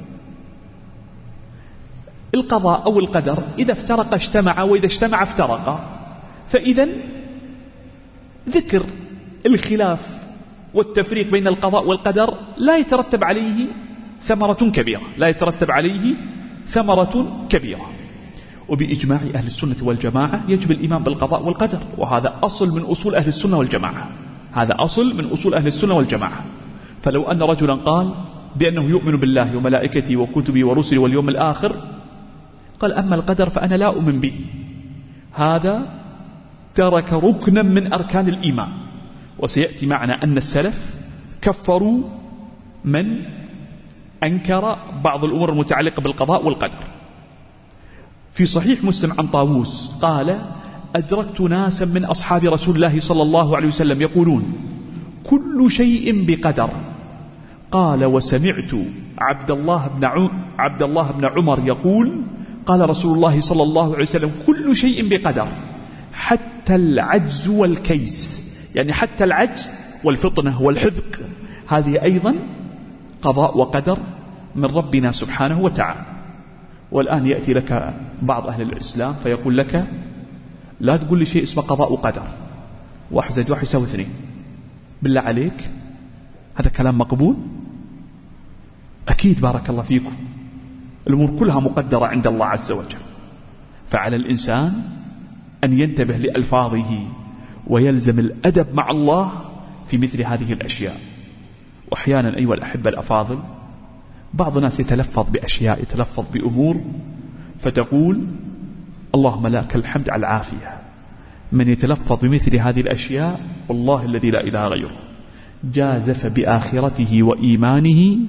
القضاء أو القدر إذا افترق اجتمع، وإذا اجتمع افترق. فإذا ذكر الخلاف والتفريق بين القضاء والقدر لا يترتب عليه ثمرة كبيرة، لا يترتب عليه ثمرة كبيرة. وبإجماع أهل السنة والجماعة يجب الإيمان بالقضاء والقدر، وهذا أصل من أصول أهل السنة والجماعة، هذا أصل من أصول أهل السنة والجماعة. فلو أن رجلا قال بأنه يؤمن بالله وملائكته وكتبه ورسله واليوم الآخر، قال أما القدر فأنا لا أؤمن به، هذا ترك ركنا من أركان الإيمان. وسيأتي معنا أن السلف كفروا من أنكر بعض الأمور المتعلقة بالقضاء والقدر. في صحيح مسلم عن طاووس قال أدركت ناسا من أصحاب رسول الله صلى الله عليه وسلم يقولون كل شيء بقدر. قال وسمعت عبد الله بن عبد الله بن عمر يقول قال رسول الله صلى الله عليه وسلم كل شيء بقدر حتى العجز والكيس، يعني حتى العجز والفطنة والحذق، هذه أيضا قضاء وقدر من ربنا سبحانه وتعالى. والآن يأتي لك بعض أهل الإسلام فيقول لك لا تقول لي شيء اسمه قضاء وقدر، واحد زائد واحد يساوي اثنين. بالله عليك هذا كلام مقبول؟ أكيد بارك الله فيكم الأمور كلها مقدرة عند الله عز وجل، فعلى الإنسان أن ينتبه لألفاظه ويلزم الأدب مع الله في مثل هذه الأشياء. وأحيانا أيها الأحبة الأفاضل بعض الناس يتلفظ بأشياء، يتلفظ بأمور فتقول اللهم لك الحمد على العافية. من يتلفظ بمثل هذه الأشياء والله الذي لا إله غيره جازف بآخرته وإيمانه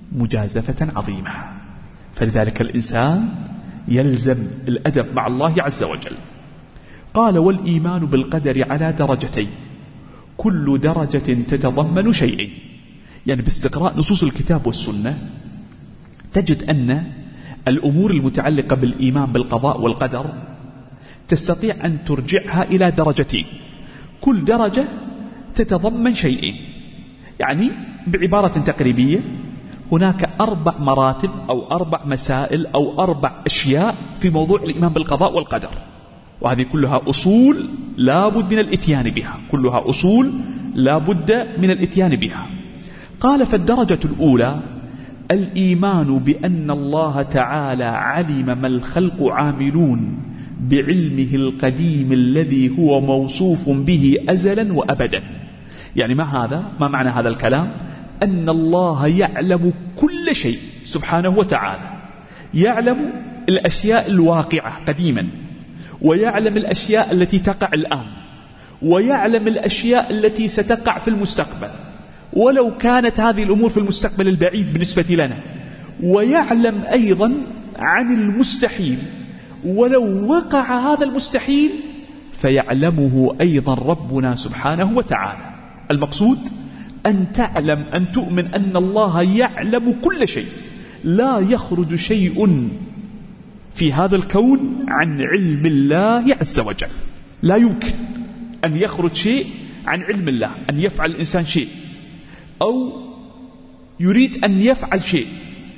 مجازفة عظيمة. فلذلك الإنسان يلزم الأدب مع الله عز وجل. قال: والإيمان بالقدر على درجتين، كل درجة تتضمن شيئين. يعني باستقراء نصوص الكتاب والسنة تجد أن الأمور المتعلقة بالإيمان بالقضاء والقدر تستطيع أن ترجعها إلى درجتين، كل درجة تتضمن شيئين. يعني بعبارة تقريبية هناك أربع مراتب أو أربع مسائل أو أربع أشياء في موضوع الإيمان بالقضاء والقدر، وهذه كلها أصول لا بد من الاتيان بها، كلها أصول لا بد من الاتيان بها. قال: فالدرجة الأولى الإيمان بأن الله تعالى علم ما الخلق عاملون بعلمه القديم الذي هو موصوف به أزلا وأبدا. يعني ما هذا؟ ما معنى هذا الكلام؟ أن الله يعلم كل شيء سبحانه وتعالى، يعلم الأشياء الواقعة قديما، ويعلم الأشياء التي تقع الآن، ويعلم الأشياء التي ستقع في المستقبل ولو كانت هذه الأمور في المستقبل البعيد بالنسبة لنا، ويعلم أيضا عن المستحيل ولو وقع هذا المستحيل فيعلمه أيضا ربنا سبحانه وتعالى. المقصود أن تعلم، أن تؤمن أن الله يعلم كل شيء، لا يخرج شيء في هذا الكون عن علم الله عز وجل. لا يمكن أن يخرج شيء عن علم الله، أن يفعل الإنسان شيء أو يريد أن يفعل شيء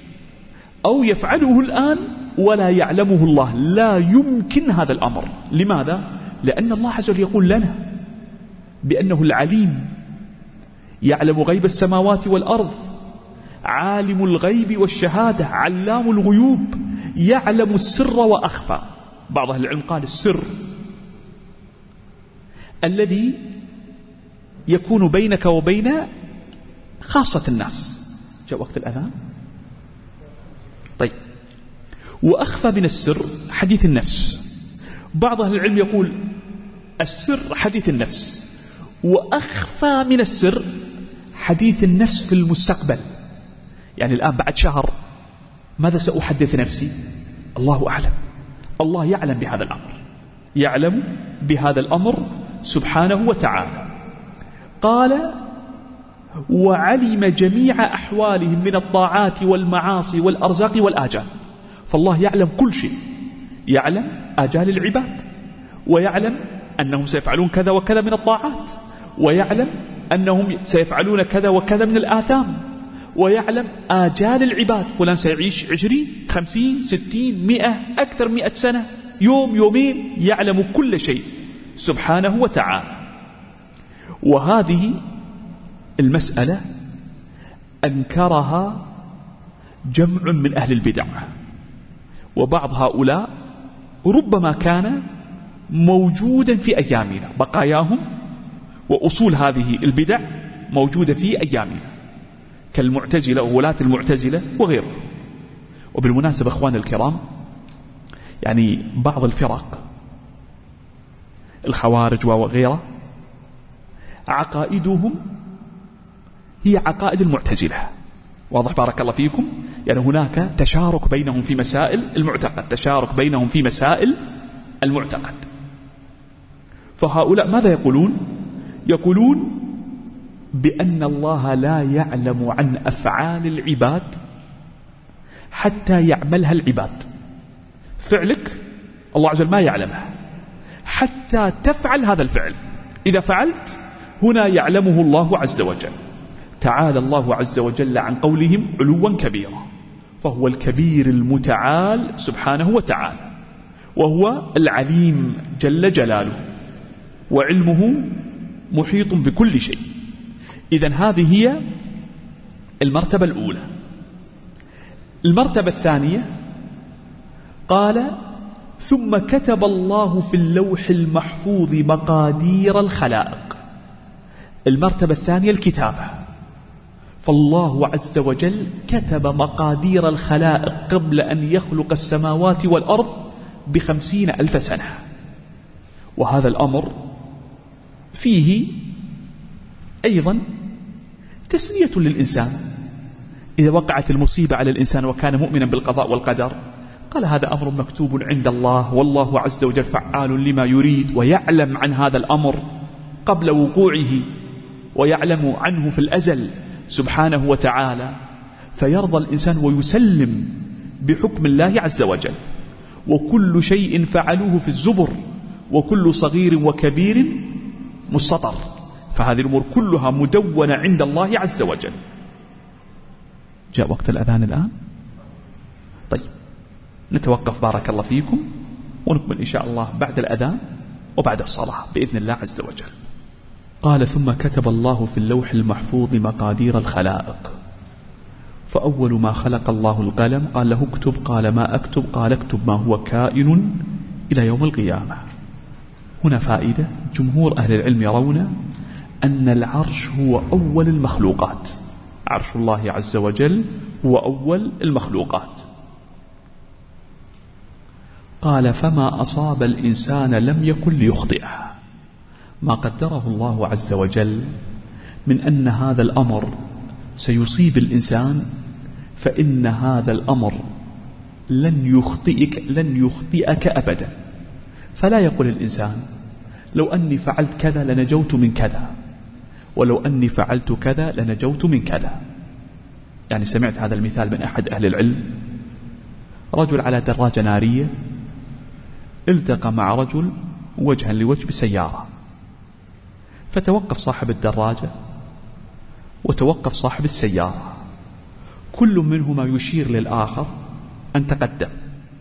أو يفعله الآن ولا يعلمه الله، لا يمكن هذا الأمر. لماذا؟ لأن الله عز وجل يقول لنا بأنه العليم، يعلم غيب السماوات والأرض، عالم الغيب والشهادة، علام الغيوب، يعلم السر وأخفى. بعض أهل العلم قال السر الذي يكون بينك وبين خاصة الناس. جاء وقت الأذان. طيب، وأخفى من السر حديث النفس. بعض أهل العلم يقول السر حديث النفس، وأخفى من السر حديث النفس في المستقبل. يعني الآن بعد شهر ماذا سأحدث نفسي؟ الله أعلم. الله يعلم بهذا الأمر، يعلم بهذا الأمر سبحانه وتعالى. قال: وعلم جميع أحوالهم من الطاعات والمعاصي والأرزاق والآجال. فالله يعلم كل شيء، يعلم آجال العباد، ويعلم أنهم سيفعلون كذا وكذا من الطاعات، ويعلم أنهم سيفعلون كذا وكذا من الآثام، ويعلم آجال العباد، فلان سيعيش عشرين خمسين ستين مئة أكثر مئة سنة، يوم يومين، يعلم كل شيء سبحانه وتعالى. وهذه المسألة أنكرها جمع من أهل البدع، وبعض هؤلاء ربما كان موجودا في أيامنا، بقاياهم وأصول هذه البدع موجودة في أيامنا كالمعتزلة وولاة المعتزلة وغيره. وبالمناسبة أخوان الكرام، يعني بعض الفرق الخوارج وغيره عقائدهم هي عقائد المعتزلة. واضح بارك الله فيكم؟ يعني هناك تشارك بينهم في مسائل المعتقد، تشارك بينهم في مسائل المعتقد. فهؤلاء ماذا يقولون؟ يقولون بأن الله لا يعلم عن أفعال العباد حتى يعملها العباد. فعلك الله عز وجل ما يعلمه حتى تفعل هذا الفعل. إذا فعلت هنا يعلمه الله عز وجل. تعالى الله عز وجل عن قولهم علوا كبيرا، فهو الكبير المتعال سبحانه وتعالى، وهو العليم جل جلاله، وعلمه محيط بكل شيء. إذن هذه هي المرتبة الأولى. المرتبة الثانية قال: ثم كتب الله في اللوح المحفوظ مقادير الخلائق. المرتبة الثانية الكتابة، فالله عز وجل كتب مقادير الخلائق قبل أن يخلق السماوات والأرض بخمسين ألف سنة. وهذا الأمر فيه أيضا تسلية للإنسان، إذا وقعت المصيبة على الإنسان وكان مؤمنا بالقضاء والقدر قال هذا أمر مكتوب عند الله، والله عز وجل فعال لما يريد، ويعلم عن هذا الأمر قبل وقوعه ويعلم عنه في الأزل سبحانه وتعالى، فيرضى الإنسان ويسلم بحكم الله عز وجل. وكل شيء فعلوه في الزبر، وكل صغير وكبير مستطر، فهذه الأمور كلها مدونة عند الله عز وجل. جاء وقت الأذان الآن. طيب نتوقف بارك الله فيكم، ونكمل إن شاء الله بعد الأذان وبعد الصلاة بإذن الله عز وجل. قال ثم كتب الله في اللوح المحفوظ مقادير الخلائق، فأول ما خلق الله القلم قال له اكتب، قال ما أكتب؟ قال اكتب ما هو كائن إلى يوم القيامة. هنا فائدة، جمهور أهل العلم يرون أن العرش هو أول المخلوقات، عرش الله عز وجل هو أول المخلوقات. قال فما أصاب الإنسان لم يكن ليخطئه، ما قدره الله عز وجل من أن هذا الأمر سيصيب الإنسان فإن هذا الأمر لن يخطئك لن يخطئك أبدا. فلا يقول الإنسان لو أني فعلت كذا لنجوت من كذا، ولو أني فعلت كذا لنجوت من كذا. يعني سمعت هذا المثال من أحد أهل العلم، رجل على دراجة نارية التقى مع رجل وجها لوجه بسيارة، فتوقف صاحب الدراجة وتوقف صاحب السيارة، كل منهما يشير للآخر أن تقدم،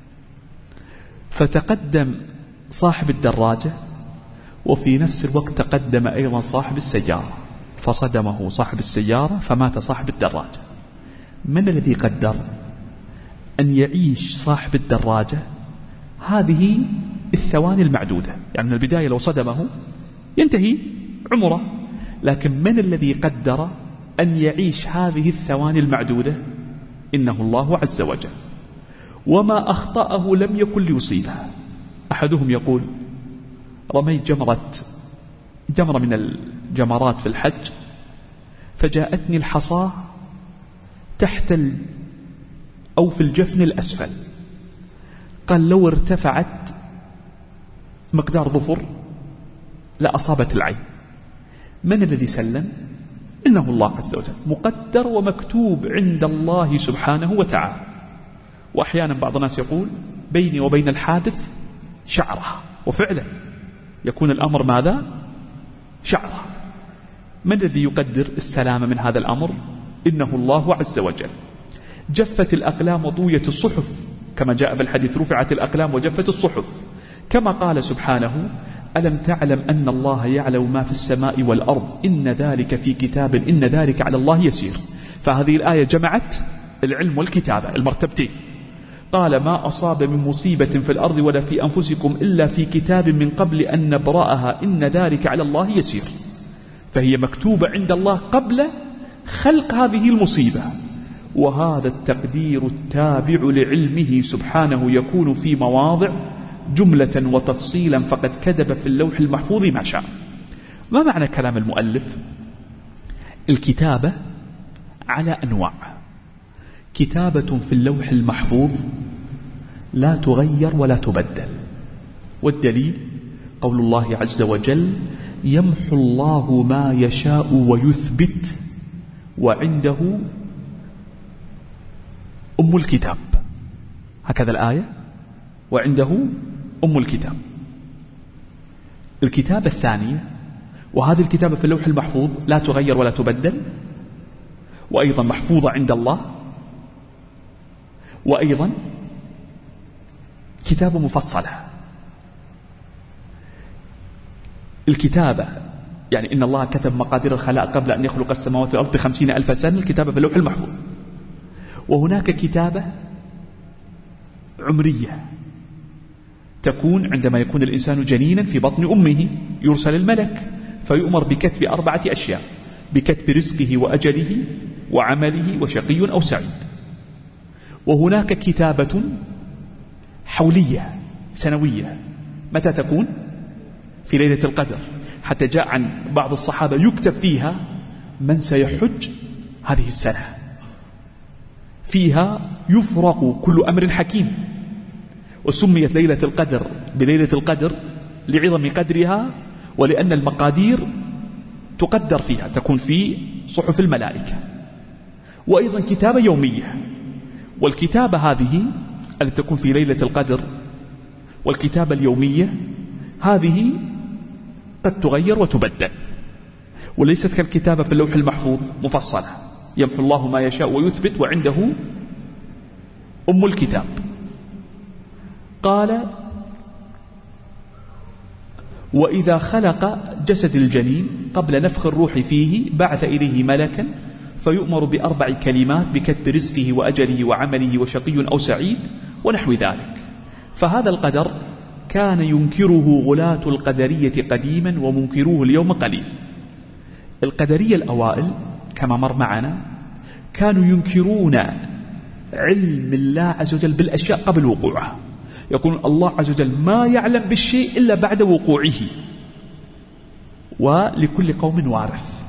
فتقدم صاحب الدراجة وفي نفس الوقت تقدم أيضا صاحب السيارة، فصدمه صاحب السيارة فمات صاحب الدراجة. من الذي قدر أن يعيش صاحب الدراجة هذه الثواني المعدودة؟ يعني من البداية لو صدمه ينتهي عمره، لكن من الذي قدر أن يعيش هذه الثواني المعدودة؟ إنه الله عز وجل. وما أخطأه لم يكن ليصيبه. أحدهم يقول رميت جمرة جمرة من الجمرات في الحج، فجاءتني الحصاة تحت ال أو في الجفن الأسفل، قال لو ارتفعت مقدار ظفر لأصابت العين. من الذي سلم؟ إنه الله عز وجل، مقدر ومكتوب عند الله سبحانه وتعالى. وأحيانا بعض الناس يقول بيني وبين الحادث شعرة، وفعلا يكون الأمر ماذا؟ شعرة. من الذي يقدر السلامة من هذا الأمر؟ إنه الله عز وجل. جفت الأقلام وطويت الصحف، كما جاء في الحديث رفعت الأقلام وجفت الصحف، كما قال سبحانه ألم تعلم أن الله يعلم ما في السماء والأرض إن ذلك في كتاب إن ذلك على الله يسير. فهذه الآية جمعت العلم والكتابة المرتبتين. قال ما أصاب من مصيبة في الأرض ولا في أنفسكم إلا في كتاب من قبل أن نبرأها إن ذلك على الله يسير. فهي مكتوبة عند الله قبل خلق هذه المصيبة. وهذا التقدير التابع لعلمه سبحانه يكون في مواضع جملة وتفصيلا، فقد كتب في اللوح المحفوظ ما شاء. ما معنى كلام المؤلف؟ الكتابة على أنواع. كتابة في اللوح المحفوظ لا تغير ولا تبدل، والدليل قول الله عز وجل يمحو الله ما يشاء ويثبت وعنده أم الكتاب، هكذا الآية، وعنده أم الكتاب. الكتابة الثانية، وهذه الكتابة في اللوح المحفوظ لا تغير ولا تبدل، وأيضا محفوظة عند الله، وأيضا كتابة مفصلة. الكتابة يعني إن الله كتب مقادير الخلائق قبل أن يخلق السماوات والأرض بخمسين ألف سنة، الكتابة في اللوح المحفوظ. وهناك كتابة عمرية تكون عندما يكون الإنسان جنينا في بطن أمه، يرسل الملك فيؤمر بكتب أربعة أشياء: بكتب رزقه وأجله وعمله وشقي أو سعيد. وهناك كتابة حولية سنوية، متى تكون؟ في ليلة القدر، حتى جاء عن بعض الصحابة يكتب فيها من سيحج هذه السنة، فيها يفرق كل أمر حكيم. وسميت ليلة القدر بليلة القدر لعظم قدرها، ولأن المقادير تقدر فيها، تكون في صحف الملائكة. وأيضا كتابة يومية، والكتابة هذه التي تكون في ليلة القدر والكتابة اليومية هذه قد تغير وتبدل، وليست كالكتابة في اللوح المحفوظ مفصلة، يمحو الله ما يشاء ويثبت وعنده أم الكتاب. قال: وإذا خلق جسد الجنين قبل نفخ الروح فيه بعث إليه ملكا فيؤمر بأربع كلمات بكتب رزقه وأجله وعمله وشقي أو سعيد ونحو ذلك. فهذا القدر كان ينكره غلاة القدرية قديما ومنكروه اليوم قليل. القدرية الأوائل كما مر معنا كانوا ينكرون علم الله عز وجل بالأشياء قبل وقوعها، يقول الله عز وجل ما يعلم بالشيء إلا بعد وقوعه، ولكل قوم وارث.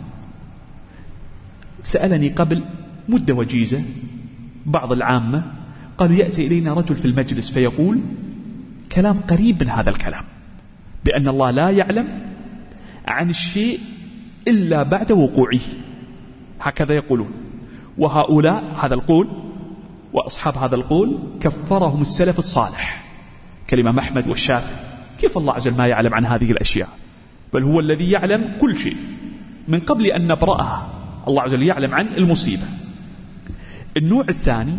سألني قبل مدة وجيزة بعض العامة، قالوا يأتي إلينا رجل في المجلس فيقول كلام قريب من هذا الكلام، بأن الله لا يعلم عن الشيء إلا بعد وقوعه، هكذا يقولون. وهؤلاء هذا القول وأصحاب هذا القول كفرهم السلف الصالح كالإمام أحمد والشافعي. كيف الله عز وجل ما يعلم عن هذه الأشياء؟ بل هو الذي يعلم كل شيء من قبل أن نبرأها، الله عز وجل يعلم عن المصيبة. النوع الثاني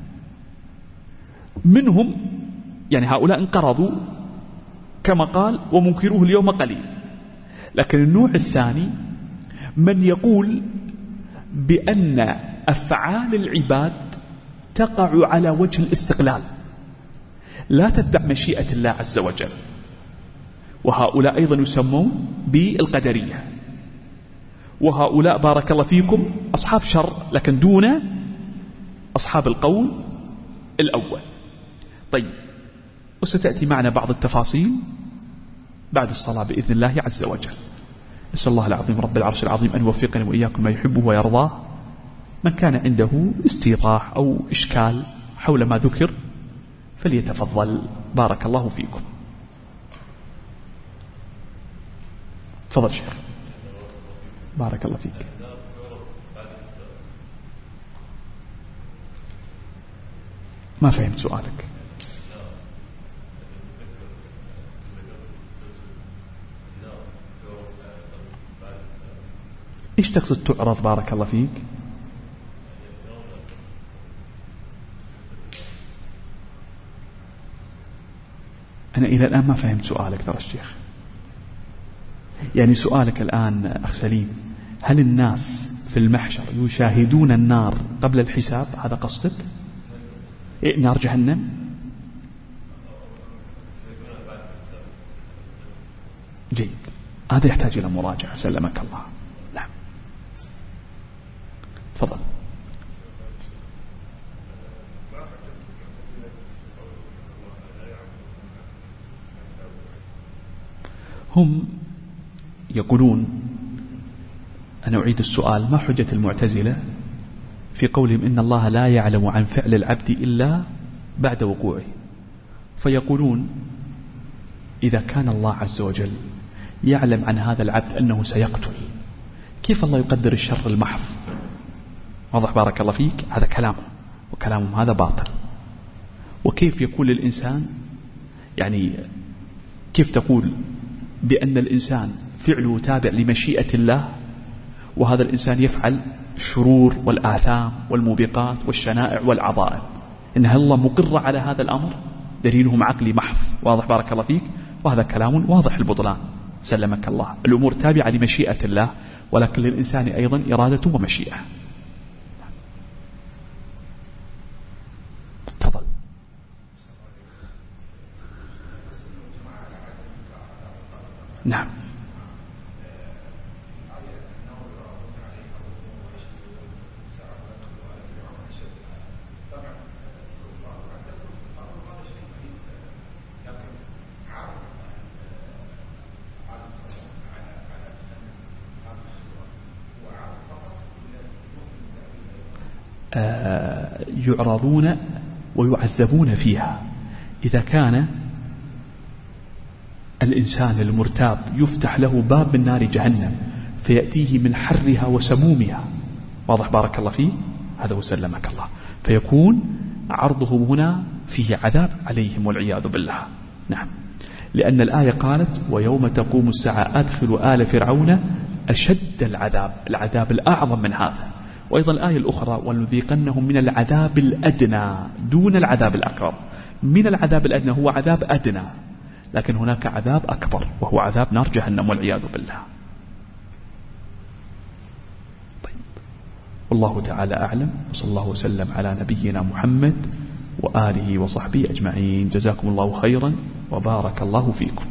منهم يعني هؤلاء انقرضوا كما قال ومنكروه اليوم قليل. لكن النوع الثاني من يقول بأن أفعال العباد تقع على وجه الاستقلال لا تتبع مشيئة الله عز وجل، وهؤلاء أيضا يسمون بالقدرية. وهؤلاء بارك الله فيكم أصحاب شر لكن دون أصحاب القول الأول. طيب، وستأتي معنا بعض التفاصيل بعد الصلاة بإذن الله عز وجل. نسأل الله العظيم رب العرش العظيم أن يوفقني وإياكم ما يحبه ويرضاه. من كان عنده استيضاح أو إشكال حول ما ذكر فليتفضل، بارك الله فيكم. تفضل شيخ. بارك الله فيك. ما فهمت سؤالك. إيش تقصد تعرض؟ بارك الله فيك. أنا إلى الآن ما فهمت سؤالك ترى الشيخ. يعني سؤالك الآن أخ سليم، هل الناس في المحشر يشاهدون النار قبل الحساب؟ هذا قصدك؟ إيه، نار جهنم؟ جيد، هذا يحتاج إلى مراجعة سلمك الله. نعم، تفضل. هم يقولون، أنا أعيد السؤال، ما حجة المعتزلة في قولهم إن الله لا يعلم عن فعل العبد إلا بعد وقوعه؟ فيقولون إذا كان الله عز وجل يعلم عن هذا العبد أنه سيقتل، كيف الله يقدر الشر المحض؟ واضح بارك الله فيك؟ هذا كلامهم، وكلامهم هذا باطل. وكيف يكون للإنسان، يعني كيف تقول بأن الإنسان فعله تابع لمشيئة الله، وهذا الإنسان يفعل الشرور والآثام والموبقات والشنائع والعظائم؟ إن الله مقر على هذا الأمر؟ دليلهم عقلي محض. واضح بارك الله فيك؟ وهذا كلام واضح البطلان سلمك الله. الأمور تابعة لمشيئة الله، ولكن للإنسان أيضا إرادة ومشيئة. تفضل. نعم. آه يعرضون ويعذبون فيها. إذا كان الإنسان المرتاب يفتح له باب من نار جهنم فيأتيه من حرها وسمومها، واضح بارك الله فيه، هذا وسلمك الله، فيكون عرضهم هنا فيه عذاب عليهم والعياذ بالله. نعم، لأن الآية قالت ويوم تقوم الساعة أدخلوا آل فرعون أشد العذاب، العذاب الأعظم من هذا. وأيضا الآية الأخرى ولنذيقنهم من العذاب الأدنى دون العذاب الأكبر. من العذاب الأدنى هو عذاب أدنى، لكن هناك عذاب أكبر وهو عذاب نار جهنم والعياذ بالله. طيب، والله تعالى أعلم، وصلى الله وسلم على نبينا محمد وآله وصحبه أجمعين. جزاكم الله خيرا وبارك الله فيكم.